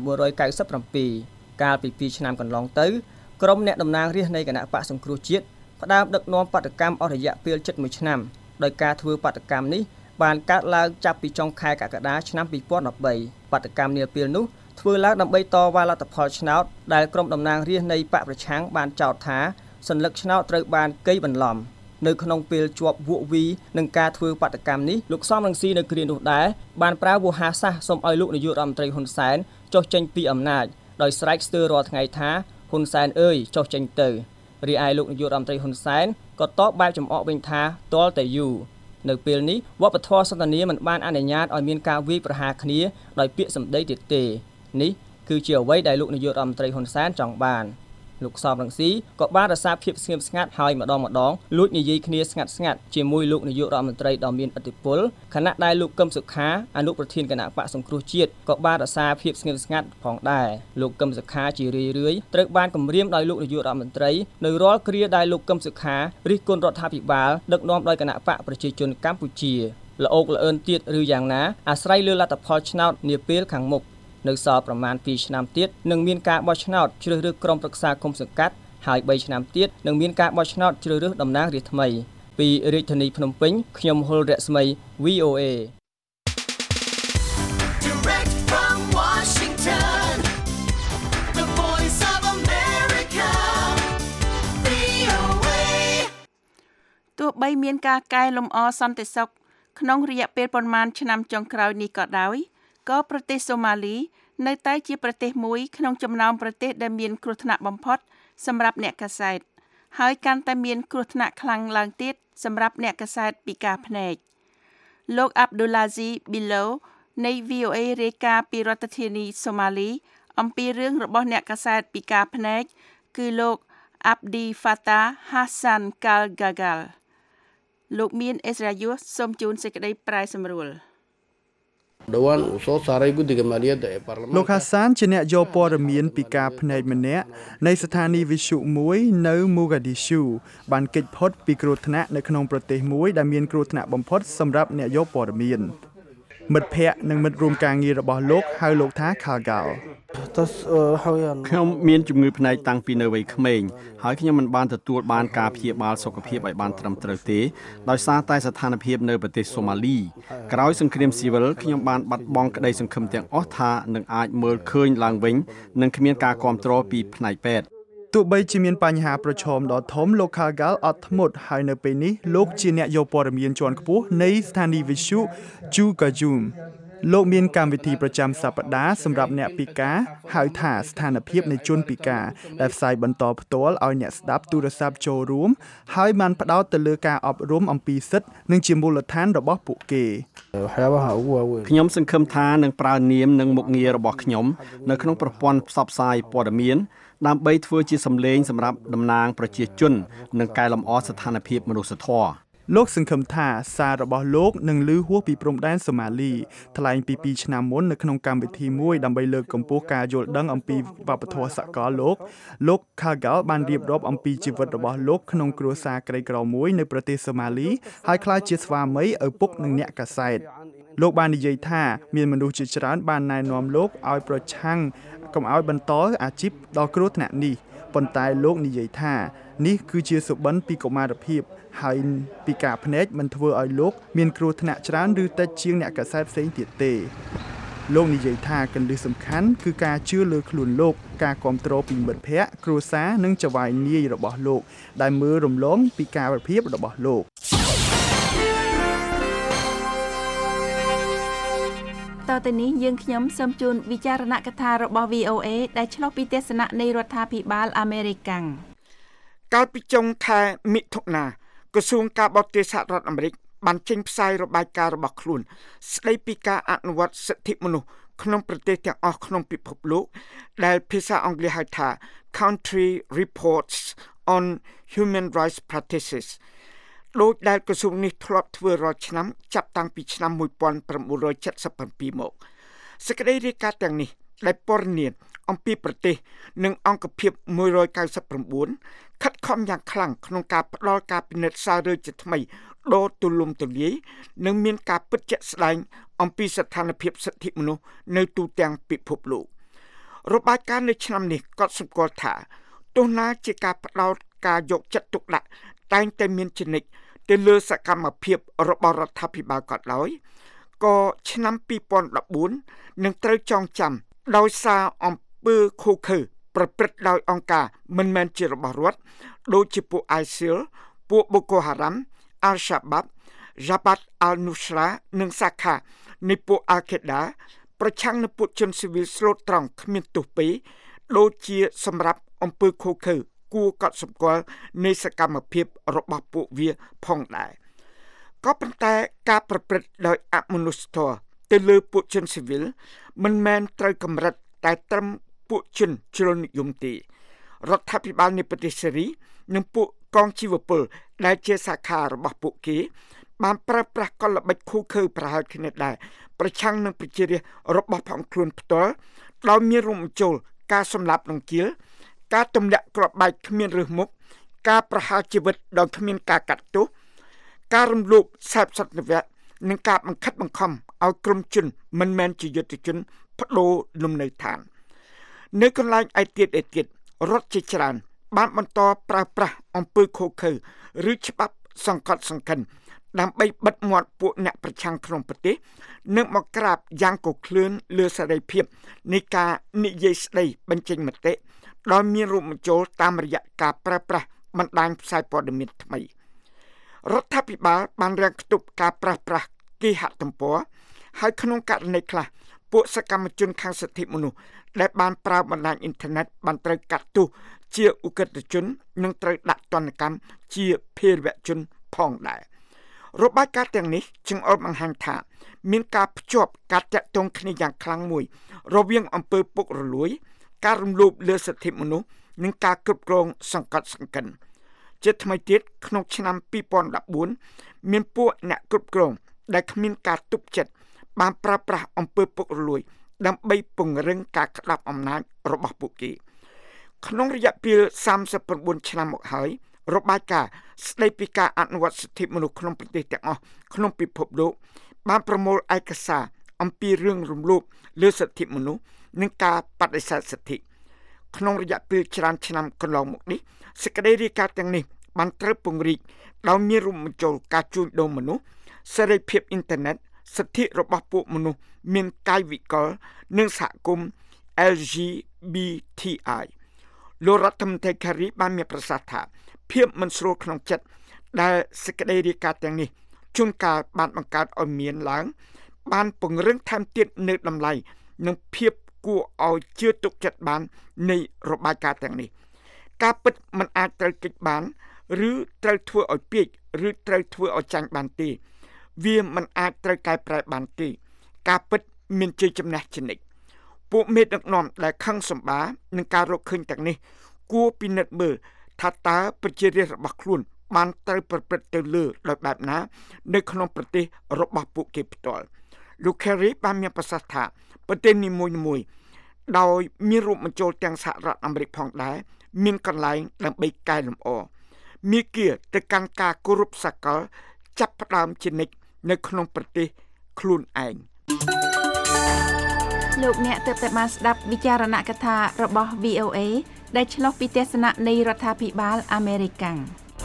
1997កាលពី2ឆ្នាំកន្លងទៅក្រុមអ្នកតំណាងរាស្ត្រនៃគណៈបកសង្គ្រោះជាតិផ្ដើមដឹកនាំបាតកម្មអស់រយៈពេលជិត1ឆ្នាំដោយការធ្វើបាតកម្មនេះបានកើតឡើងចាប់ពីចុងខែកក្កដាឆ្នាំ2013បាតកម្មនាពេលនោះធ្វើឡើងដើម្បីតវ៉ាលទ្ធផលឆ្នោតដែលក្រុមតំណាងរាស្ត្រនៃបកប្រឆាំងបានចោទថាសញ្ញាឆ្នោតត្រូវបានកេរបន្លំនៅក្នុងពេលជាប់វក់វីនឹងការធ្វើបាតកម្មនេះលោកសំរងស៊ីនៅគ្រានោះដែរបានប្រើវោហារសាស្ត្រសូមឲ្យលោកនាយករដ្ឋមន្ត្រីហ៊ុនសែនចុះចេញពីអំណាចដោយស្រែកស្ទើររាល់ថ្ងៃថាហ៊ុនសែនអើយចុះចេញទៅរីឯលោកនាយករដ្ឋមន្ត្រីហ៊ុនសែនក៏តបបែបចំអកវិញថាទាល់តែយូរនៅពេលនេះវប្បធម៌សន្តានាមិនបានអនុញ្ញាតឲ្យមានការវាយប្រហារគ្នាដោយពាក្យសម្ដីទៀតទេនេះគឺជាអ្វីដែលលោកនាយករដ្ឋមន្ត្រីហ៊ុនសែនចង់បានលោកសំរងស៊ីក៏បានរក្សាភាពស្ងៀមស្ងាត់ហើយម្ដងលួចនិយាយគ្នាស្ងាត់ជាមួយលោកនាយករដ្ឋមន្ត្រីដ៏មានឥទ្ធិពលខណៈដែលលោកកឹមសុខាអនុប្រធានគណៈបកសង្គ្រោះជាតិក៏បានរក្សាភាពស្ងៀមស្ងាត់ផងដែរលោកកឹមសុខាជារឿយៗត្រូវបានគំរាមដោយលោកនាយករដ្ឋមន្ត្រីនៅរាល់គ្រាដែលលោកកឹមសុខារិះគន់រដ្ឋាភិបាលដឹកនាំដោយគណៈបកប្រជាជនកម្ពុជាល្អោកល្អឿនទៀតឬយ៉ាងណាអាស្រ័យលើលទ្ធផលឆ្នោតនាពេលខាងមុខនៅសល់ប្រមាណ2ឆ្នាំទៀតនឹងមានការបោះឆ្នោតជ្រើសរើសក្រុមប្រឹក្សាគុំសង្កាត់ហើយ3ឆ្នាំទៀតនឹងមានការបោះឆ្នោតជ្រើសរើសតំណាងរាស្ត្រថ្មីពីរាជធានីភ្នំពេញខ្ញុំហុលរស្មី VOA Direct from Washington The Voice of America VOA ទោះបីមានការកែលម្អសន្តិសុខក្នុងរយៈពេលប្រមាណឆ្នាំចុងក្រោយនេះក៏ដោយក៏ប្រទេសសូម៉ាលីនៅតែជាប្រទេសមួយក្នុងចំណោមប្រទេសដែលមានគ្រោះថ្នាក់បំផុតសម្រាប់អ្នកកាសែតហើយកាន់តែមានគ្រោះថ្នាក់ខ្លាំងឡើងទៀតសម្រាប់អ្នកកាសែតពីការភ្នែកលោក Abdulaziz Bilo នៃ VOA រាយការណ៍ពីរដ្ឋធានីសូម៉ាលីអំពីរឿងរបស់អ្នកកាសែតពីការភ្នែកគឺលោក Abdi Fattah Hassan Kalgagal លោកមានអេសរ៉ាយុសសូមជូនសេចក្តីប្រែសម្រួលលោកហាសានជាអ្នកយកព័ត៌មានពីការភ្នែកម្នាក់នៃស្ថានីយ៍វិទ្យុមួយនៅមូហ្គាឌីស៊ូបានគេចផុតពីគ្រោះថ្នាក់នៅក្នុងប្រទេសមួយដែលមានគ្រោះថ្នាក់បំផុតសម្រាប់អ្នកយកព័ត៌មានមិត្តភ័ក្តិនិងមិត្តរួមការងាររបស់លោកហៅលោកថា Kalgal ខ្ញុំមានជំងឺភ្នែកតាំងពីនៅវ័យក្មេងហើយខ្ញុំមិនបានទទួលបានការព្យាបាលសុខភាពឲ្យបានត្រឹមត្រូវទេដោយសារតែស្ថានភាពនៅប្រទេសសូម៉ាលីក្រោយសង្គ្រាមស៊ីវិលខ្ញុំបានបាត់បង់ក្តីសង្ឃឹមទាំងអស់ថានឹងអាចមើលឃើញឡើងវិញនិងគ្មានការគាំទ្រពីផ្នែកពេទ្យទោះបីជាមានបញ្ហាប្រឈមដ៏ធំលោក Kalgal អត់ធ្មត់ហើយនៅពេលនេះលោកជាអ្នកយកព័ត៌មានជាន់ខ្ពស់នៃស្ថានីយ៍វិទ្យុ Jugajum លោកមានកម្មវិធីប្រចាំសប្តាហ៍សម្រាប់អ្នកពិការហៅថាស្ថានភាពនៃជនពិការដែលផ្សាយបន្តផ្ទាល់ឲ្យអ្នកស្ដាប់ទូរស័ព្ទចូលរួមហើយបានផ្ដោតទៅលើការអប់រំអំពីសិទ្ធិនិងជាមូលដ្ឋានរបស់ពួកគេខ្ញុំសង្ឃឹមថានឹងប្រើនាមនិងមុខងាររបស់ខ្ញុំនៅក្នុងប្រព័ន្ធផ្សព្វផ្សាយព័ត៌មានដើម្បីធ្វើជាសម្លេងសម្រាប់តំណាងប្រជាជននិងកែលម្អស្ថានភាពមនុស្សធម៌លោកសង្ឃឹមថាសាររបស់លោកនឹងឮហួសពីព្រំដែនសូម៉ាលីថ្លែងពី2ឆ្នាំមុននៅក្នុងកម្មវិធីមួយដើម្បីលើកកម្ពស់ការយល់ដឹងអំពីវប្បធម៌សកលលោក Kalgal បានរៀបរាប់អំពីជីវិតរបស់លោកក្នុងគ្រួសារក្រីក្រមួយនៅប្រទេសសូម៉ាលីហើយក្លាយជាស្វាមីឪពុកនិងអ្នកកាសែតលោកបាននិយាយថាមានមនុស្សជាច្រើនបានណែនាំលោកឲ្យប្រឆាំងកុំឲ្យបន្តអាជីពដ៏គ្រោះថ្នាក់នេះប៉ុន្តែលោកនិយាយថានេះគឺជាសុបិនពីកុមារភាពហើយពីការភ្នែកមិនធ្វើឲ្យលោកមានគ្រោះថ្នាក់ច្រើនឬតិចជាងអ្នកកាសែតផ្សេងទៀតទេលោកនិយាយថាគន្លឹះសំខាន់គឺការជឿលើខ្លួនលោកការគាំទ្រពីមិត្តភ័ក្តិគ្រួសារនិងចៅហ្វាយនាយរបស់លោកដែលមើលរំលងពីការវិភាពរបស់លោកតទៅនេះយើងខ្ញុំសូមជូនវិចារណកថារបស់ VOA ដែលឆ្លុះពីទស្សនៈនៃរដ្ឋាភិបាលអាមេរិកកាំងកាលពីចុងខែមិថុនាក្រសួងការបរទេសសហរដ្ឋអាមេរិកបានចេញផ្សាយរបាយការណ៍របស់ខ្លួនស្ដីពីការអនុវត្តសិទ្ធិមនុស្សក្នុងប្រទេសទាំងអស់ក្នុងពិភពលោកដែលភាសាអង់គ្លេសហៅថា Country Reports on Human Rights Practices ដោយដែលក្រសួងនេះធ្លាប់ធ្វើរាល់ឆ្នាំចាប់តាំងពីឆ្នាំ1977មកសេចក្តីរាយការណ៍ទាំងនេះដែលពណ៌នាអំពីប្រទេសនិងអង្គភាព199ខិតខំយ៉ាងខ្លាំងក្នុងការផ្ដល់ការពិនិត្យសាររើជាថ្មីដ៏ទូលំទូលាយនិងមានការពិតជាក់ស្ដែងអំពីស្ថានភាពសិទ្ធិមនុស្សនៅទូទាំងពិភពលោករបាយការណ៍នៅឆ្នាំនេះក៏សម្គាល់ថាទោះណាជាការផ្ដោតការយកចិត្តទុកដាក់តែងតែមានចនិចទៅលើសកម្មភាពរបស់រដ្ឋាភិបាលក៏ដោយក៏ឆ្នាំ2014នឹងត្រូវចងចាំដោយសារអំពើឃោរឃៅប្រព្រឹត្តដោយអង្គការមិនមែនជារបស់រដ្ឋដូចជាពួក ISIL ពួក Boko Haram, Al-Shabaab, Jabhat al-Nusra និងសាខានៃពួក Al-Qaeda ប្រឆាំងនឹងពួកជនស៊ីវិលស្លូតត្រង់គ្មានទោសពីរដូចជាសម្រាប់អំពើឃោរឃៅគួរកត់សម្គាល់នៃសកម្មភាពរបស់ពួកវាផងដែរក៏ប៉ុន្តែការប្រព្រឹត្តដោយអមនុស្សធម៌ទៅលើពួកជនស៊ីវិលមិនមែនត្រូវកម្រិតតែត្រឹមពួកជនជ្រុលនិយមទេរដ្ឋាភិបាលនៃប្រទេសសេរីនិងពួកកងជីវពលដែលជាសាខារបស់ពួកគេបានប្រើប្រាស់កលល្បិចឃោរឃៅប្រហែលគ្នាដែរប្រឆាំងនឹងប្រជារាស្ត្ររបស់ផងខ្លួនផ្ទាល់ដោយមានរួមបញ្ចូលការសម្លាប់រង្គាលការទម្លាក់គ្រាប់បែកគ្មានរើសមុខការប្រហារជីវិតដោយគ្មានការកាត់ទោសការរំលោភសេពសត្វវៈនិងការបង្ខិតបង្ខំឲ្យក្រុមជនមិនមែនជាយុទ្ធជនបដូរលំនៅឋាននៅកន្លែងឯទៀតរដ្ឋជាច្រើនបានបន្តប្រើប្រាស់អំពើឃោរឃៅឬច្បាប់សង្កត់សង្កិនដើម្បីបិទមាត់ពួកអ្នកប្រឆាំងក្នុងប្រទេសនិងមកក្រាបយ៉ាងកក្លឿនលើសេរីភាពនៃការនិយាយស្ដីបញ្ចេញមតិដោយមានរួមបញ្ចូលតាមរយៈការប្រើប្រាស់បណ្ដាញផ្សាយព័ត៌មានថ្មីរដ្ឋាភិបាលបានរាំងខ្ទប់ការប្រើប្រាស់គេហទំព័រហើយក្នុងករណីខ្លះពួកសកម្មជនខាងសិទ្ធិមនុស្សដែលបានប្រើបណ្ដាញអ៊ីនធឺណិតបានត្រូវកាត់ទោសជាឧក្រិដ្ឋជននិងត្រូវដាក់ទណ្ឌកម្មជាភេរវជនផងដែររបាយការណ៍ទាំងនេះចង្អុលបង្ហាញថាមានការភ្ជាប់ការតាក់ទងគ្នាយ៉ាងខ្លាំងមួយរវាងអំពើពុករលួយការរំលោភលើសិទ្ធិមនុស្សនិងការគ្រប់គ្រងសង្កត់សង្កិនជាថ្មីទៀតក្នុងឆ្នាំ2014មានពួកអ្នកគ្រប់គ្រងដែលគ្មានការទប់ចិត្តបានប្រើប្រាស់អំពើពុករលួយដើម្បីពង្រឹងការក្តាប់អំណាចរបស់ពួកគេក្នុងរយៈពេល39ឆ្នាំមកហើយរបាយការណ៍ស្ដីពីការអនុវត្តសិទ្ធិមនុស្សក្នុងប្រទេសទាំងអស់ក្នុងពិភពលោកបានប្រមូលឯកសារអំពីរឿងរំលោភលើសិទ្ធិមនុស្សនិងការបដិសេធសិទ្ធិក្នុងរយៈពេលច្រើនឆ្នាំកន្លងមកនេះសេចក្តីរាយការណ៍ទាំងនេះបានត្រូវពង្រីកដោយមានរួមបញ្ចូលការជួញដូរមនុស្សសេរីភាពអ៊ីនធឺណិតសិទ្ធិរបស់ពួកមនុស្សមានកាយវិកលនិងសហគមន៍ LGBTI លោករដ្ឋមន្ត្រី Kerry បានមានប្រសាសន៍ថាភាពមិនស្រួលក្នុងចិត្តដែលសេចក្តីរាយការណ៍ទាំងនេះជួនកាលបានបង្កើតឲ្យមានឡើងបានពង្រឹងថែមទៀតនៅតម្លៃនិងភាពគួរឲ្យជឿទុកចិត្តបាននៃរបាយការណ៍ទាំងនេះការពិតមិនអាចត្រូវគេចបានឬត្រូវធ្វើឲ្យពាក្យឬត្រូវធ្វើឲ្យចាញ់បានទេវាមិនអាចត្រូវកែប្រែបានទេការពិតមានជ័យជំនះជានិច្ចពួកមេដឹកនាំដែលខឹងសម្បានឹងការរកឃើញទាំងនេះគួរពិនិត្យមើលថាតើប្រជារាស្ត្ររបស់ខ្លួនបានត្រូវប្រព្រឹត្តទៅលើដោយបែបណានៅក្នុងប្រទេសរបស់ពួកគេផ្ទាល់លោក Kerry បានមានប្រសាសន៍ថាប្រទេសនីមួយៗដោយមានរួមបញ្ចូលទាំងសហរដ្ឋអាមេរិកផងដែរមានកន្លែងដើម្បីកែលម្អមាគ៌ាទៅកាន់ការគោរពសកលចាប់ផ្ដើមជានិច្ចនៅក្នុងប្រទេសខ្លួនឯងលោកអ្នកទើបតែបានស្ដាប់វិចារណកថារបស់ VOA ដែលឆ្លុះពីទស្សនៈនៃរដ្ឋាភិបាលអាមេរិកកាំង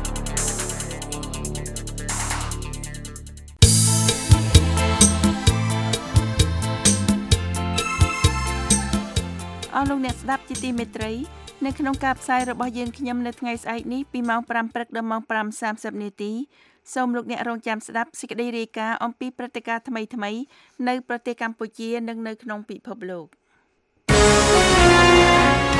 អស់លោកអ្នកស្ដាប់ជាទីមេត្រីនៅក្នុងការផ្សាយរបស់យើងខ្ញុំនៅថ្ងៃស្អែកនេះពីម៉ោង 5 ព្រឹកដល់ម៉ោង 5:30 នាទីសូមលោកអ្នករងចាំស្ដាប់សេចក្តីរាយការណ៍អំពីព្រឹត្តិការណ៍ថ្មីៗនៅប្រទេសកម្ពុជានិងនៅក្នុងពិភពលោក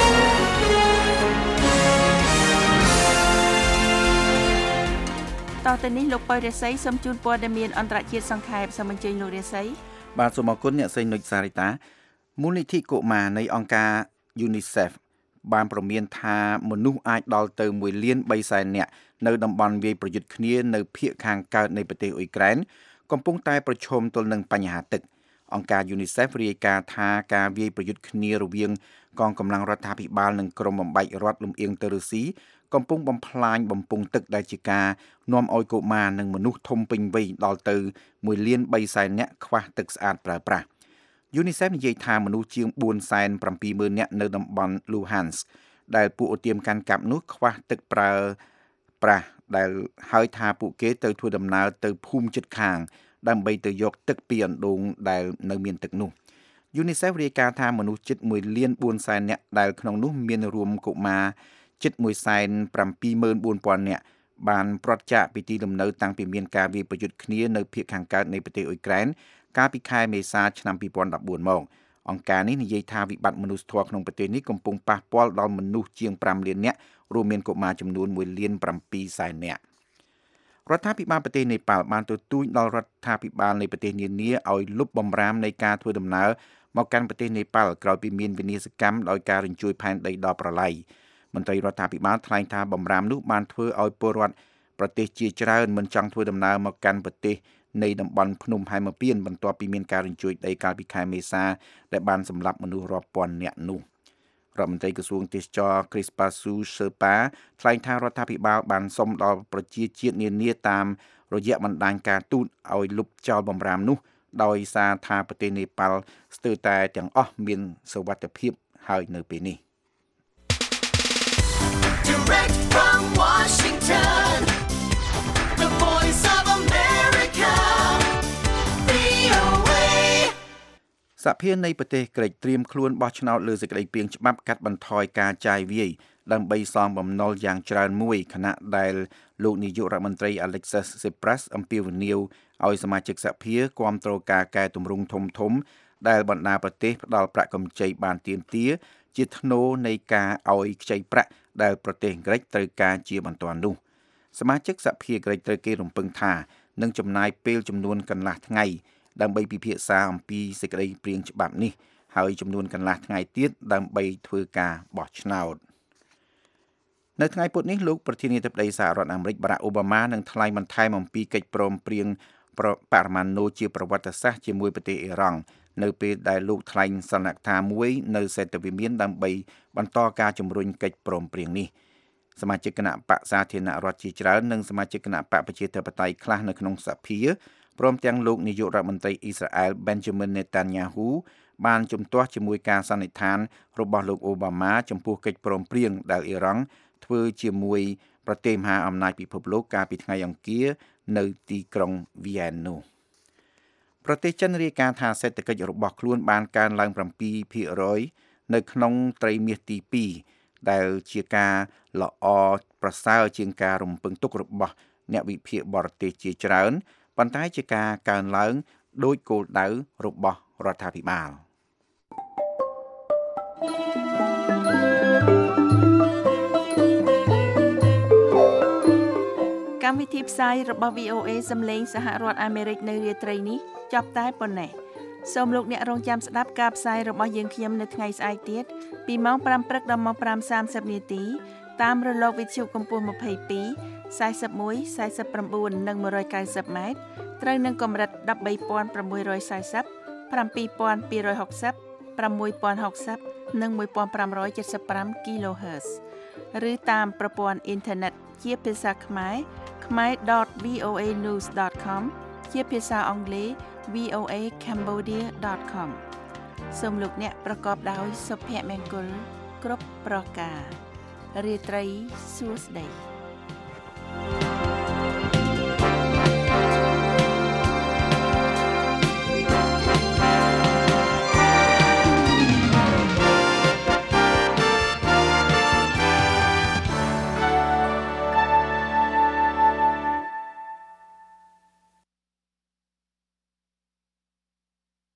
តទៅនេះលោកប៉ុយរិស័យសូមជូនព័ត៌មានអន្តរជាតិសង្ខេបសូមអញ្ជើញលោករិស័យបាទសូមអរគុណអ្នកស្រីនុចសារិតាមូលនិធិកុមារនៃអង្គការ UNICEF បានព្រមានថាមនុស្សអាចដល់ទៅ1.3 លាននាក់នៅតំបន់វាយប្រយុទ្ធគ្នានៅភាគខាងកើតនៃប្រទេសអ៊ុយក្រែនកំពុងតែប្រឈមទល់នឹងបញ្ហាទឹកអង្គការ UNICEF រាយការណ៍ថាការវាយប្រយុទ្ធគ្នារវាងកងកម្លាំងរដ្ឋាភិបាលនិងក្រុមបំបែករដ្ឋលំអៀងទៅរុស្ស៊ីកំពុងបំផ្លាញបំពង់ទឹកដែលជាការនាំឲ្យកុមារនិងមនុស្សធំពេញវ័យដល់ទៅ1.3 លាននាក់ខ្វះទឹកស្អាតប្រើប្រាស់ UNICEF និយាយថាមនុស្សជាង 470,000 នាក់នៅតំបន់ Luhansk ដែលពួកអូទាមកាន់កាប់នោះខ្វះទឹកប្រើប្រាស់ដែលហើយថាពួកគេទៅធ្វើដំណើរទៅភូមិជិតខាងដើម្បីទៅយកទឹកពីអណ្ដូងដែលនៅមានទឹកនោះ UNICEF រាយការណ៍ថាមនុស្សជិត 1.4 លាននាក់ដែលក្នុងនោះមានរួមកុមារជិត 174,000 នាក់បានប្រត់ចាកពីទីលំនៅតាំងពីមានការវាយប្រយុទ្ធគ្នានៅភាគខាងកើតនៃប្រទេសអ៊ុយក្រែនកាលពីខែមេសាឆ្នាំ 2014 មកអង្គការនេះនិយាយថាវិបត្តិមនុស្សធម៌ក្នុងប្រទេសនេះកំពុងប៉ះពាល់ដល់មនុស្សជាង 5 លាននាក់រួមមានកុមារចំនួន 1.7 លាននាក់រដ្ឋាភិបាលប្រទេសនេប៉ាល់បានទទូចដល់រដ្ឋាភិបាលនៃប្រទេសនានាឲ្យលុបបំរាមនៃការធ្វើដំណើរមកកាន់ប្រទេសនេប៉ាល់ក្រោយពីមានវិនាសកម្មដោយការរញ្ជួយផែនដីដល់ប្រឡាយមន្ត្រីរដ្ឋាភិបាលថ្លែងថាបំរាមនោះបានធ្វើឲ្យពលរដ្ឋប្រទេសជាច្រើនមិនចង់ធ្វើដំណើរមកកាន់ប្រទេសនៃតំបន់ភ្នំហែមពៀនបន្ទាប់ពីមានការរញ្ជួយដីកាលពីខែមេសាដែលបានសម្លាប់មនុស្សរាប់ពាន់នាក់នោះរដ្ឋមន្ត្រីក្រសួងទេសចរ Crispasu Serpa ថ្លែងថារដ្ឋាភិបាលបានសុំដល់ប្រជាជាតិនានាតាមរយៈបណ្ដាញការទូតឲ្យលុបចោលបំរាមនោះដោយសារថាប្រទេសនេប៉ាល់ស្ទើរតែទាំងអស់មានសុវត្ថិភាពហើយនៅពេលនេះ Direct from Washington, the voice of America, VOA. សហភាពនៃប្រទេសក្រិកត្រៀមខ្លួនបោះឆ្នោតលើសេចក្តីព្រាងច្បាប់កាត់បន្ថយការចាយវាយដើម្បីសងបំណុលយ៉ាងច្រើនមួយខណៈដែលលោកនាយករដ្ឋមន្ត្រី Alexis Tsipras អំពាវនាវឲ្យសមាជិកសហភាពគាំទ្រការកែតម្រង់ធំៗដែលបណ្ដាប្រទេសផ្ដល់ប្រាក់កម្ចីបានទាមទារជាថ្នូរនៃការឲ្យខ្ចីប្រាក់ដែលប្រទេសក្រិកត្រូវការជាបន្ទាន់នោះសមាជិកសហភាពក្រិកត្រូវគេរំពឹងថានឹងចំណាយពេលចំនួនកន្លះថ្ងៃដើម្បីពិភាក្សាអំពីសេចក្តីព្រាងច្បាប់នេះហើយចំនួនកន្លះថ្ងៃទៀតដើម្បីធ្វើការបោះឆ្នោតនៅថ្ងៃពុធនេះលោកប្រធានាធិបតីសហរដ្ឋអាមេរិកបារ៉ាក់អូបាម៉ានឹងថ្លែងបន្ថែមអំពីកិច្ចព្រមព្រៀងបរិមាណូជាប្រវត្តិសាស្ត្រជាមួយប្រទេសអ៊ីរ៉ង់នៅពេលដែលលោកថ្លែងសន្និដ្ឋានមួយនៅសេតវិមានដើម្បីបន្តការជំរុញកិច្ចព្រមព្រៀងនេះសមាជិកគណៈបកសាធារណរដ្ឋជាច្រើននិងសមាជិកគណៈបកប្រជាធិបតេយ្យខ្លះនៅក្នុងសភាព្រមទាំងលោកនាយករដ្ឋមន្ត្រីអ៊ីស្រាអែល Benjamin Netanyahu បានជំទាស់ជាមួយការសន្និដ្ឋានរបស់លោកអូបាម៉ាចំពោះកិច្ចព្រមព្រៀងដែលអ៊ីរ៉ង់ធ្វើជាមួយប្រទេសមហាអំណាចពិភពលោកកាលពីថ្ងៃអង្គារនៅទីក្រុងវីយ៉ែននោះប្រទេសចិនរាយការណ៍ថាសេដ្ឋកិច្ចរបស់ខ្លួនបានកើនឡើង 7% នៅក្នុងត្រីមាសទី2ដែលជាការល្អប្រសើរជាងការរំពឹងទុករបស់អ្នកវិភាគបរទេសជាច្រើនប៉ុន្តែជាការកើនឡើងដោយគោលដៅរបស់រដ្ឋាភិបាលកម្មវិធីផ្សាយរបស់ VOA សំឡេងសហរដ្ឋអាមេរិកនៅរាត្រីនេះចប់តែប៉ុណ្ណេះសូមលោកអ្នករងចាំស្ដាប់ការផ្សាយរបស់យើងខ្ញុំនៅថ្ងៃស្អែកទៀតពីម៉ោង 5 ព្រឹកដល់ម៉ោង 5:30 នាទីតាមរលកវិទ្យុកម្ពស់ 22 41 49 និង 190 ម៉ែត្រត្រូវនឹងកម្រិត 13640 7260 6060 និង 1575 kHz ឬតាមប្រព័ន្ធអ៊ីនធឺណិតជាភាសាខ្មែរ khmer.voanews.com ជាភាសាអង់គ្លេស voacambodia.com សូមលោកអ្នកប្រកបដោយសុភមង្គលគ្រប់ប្រការរាត្រីសួស្តី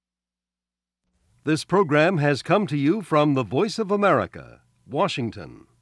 This program has come to you from the Voice of America, Washington.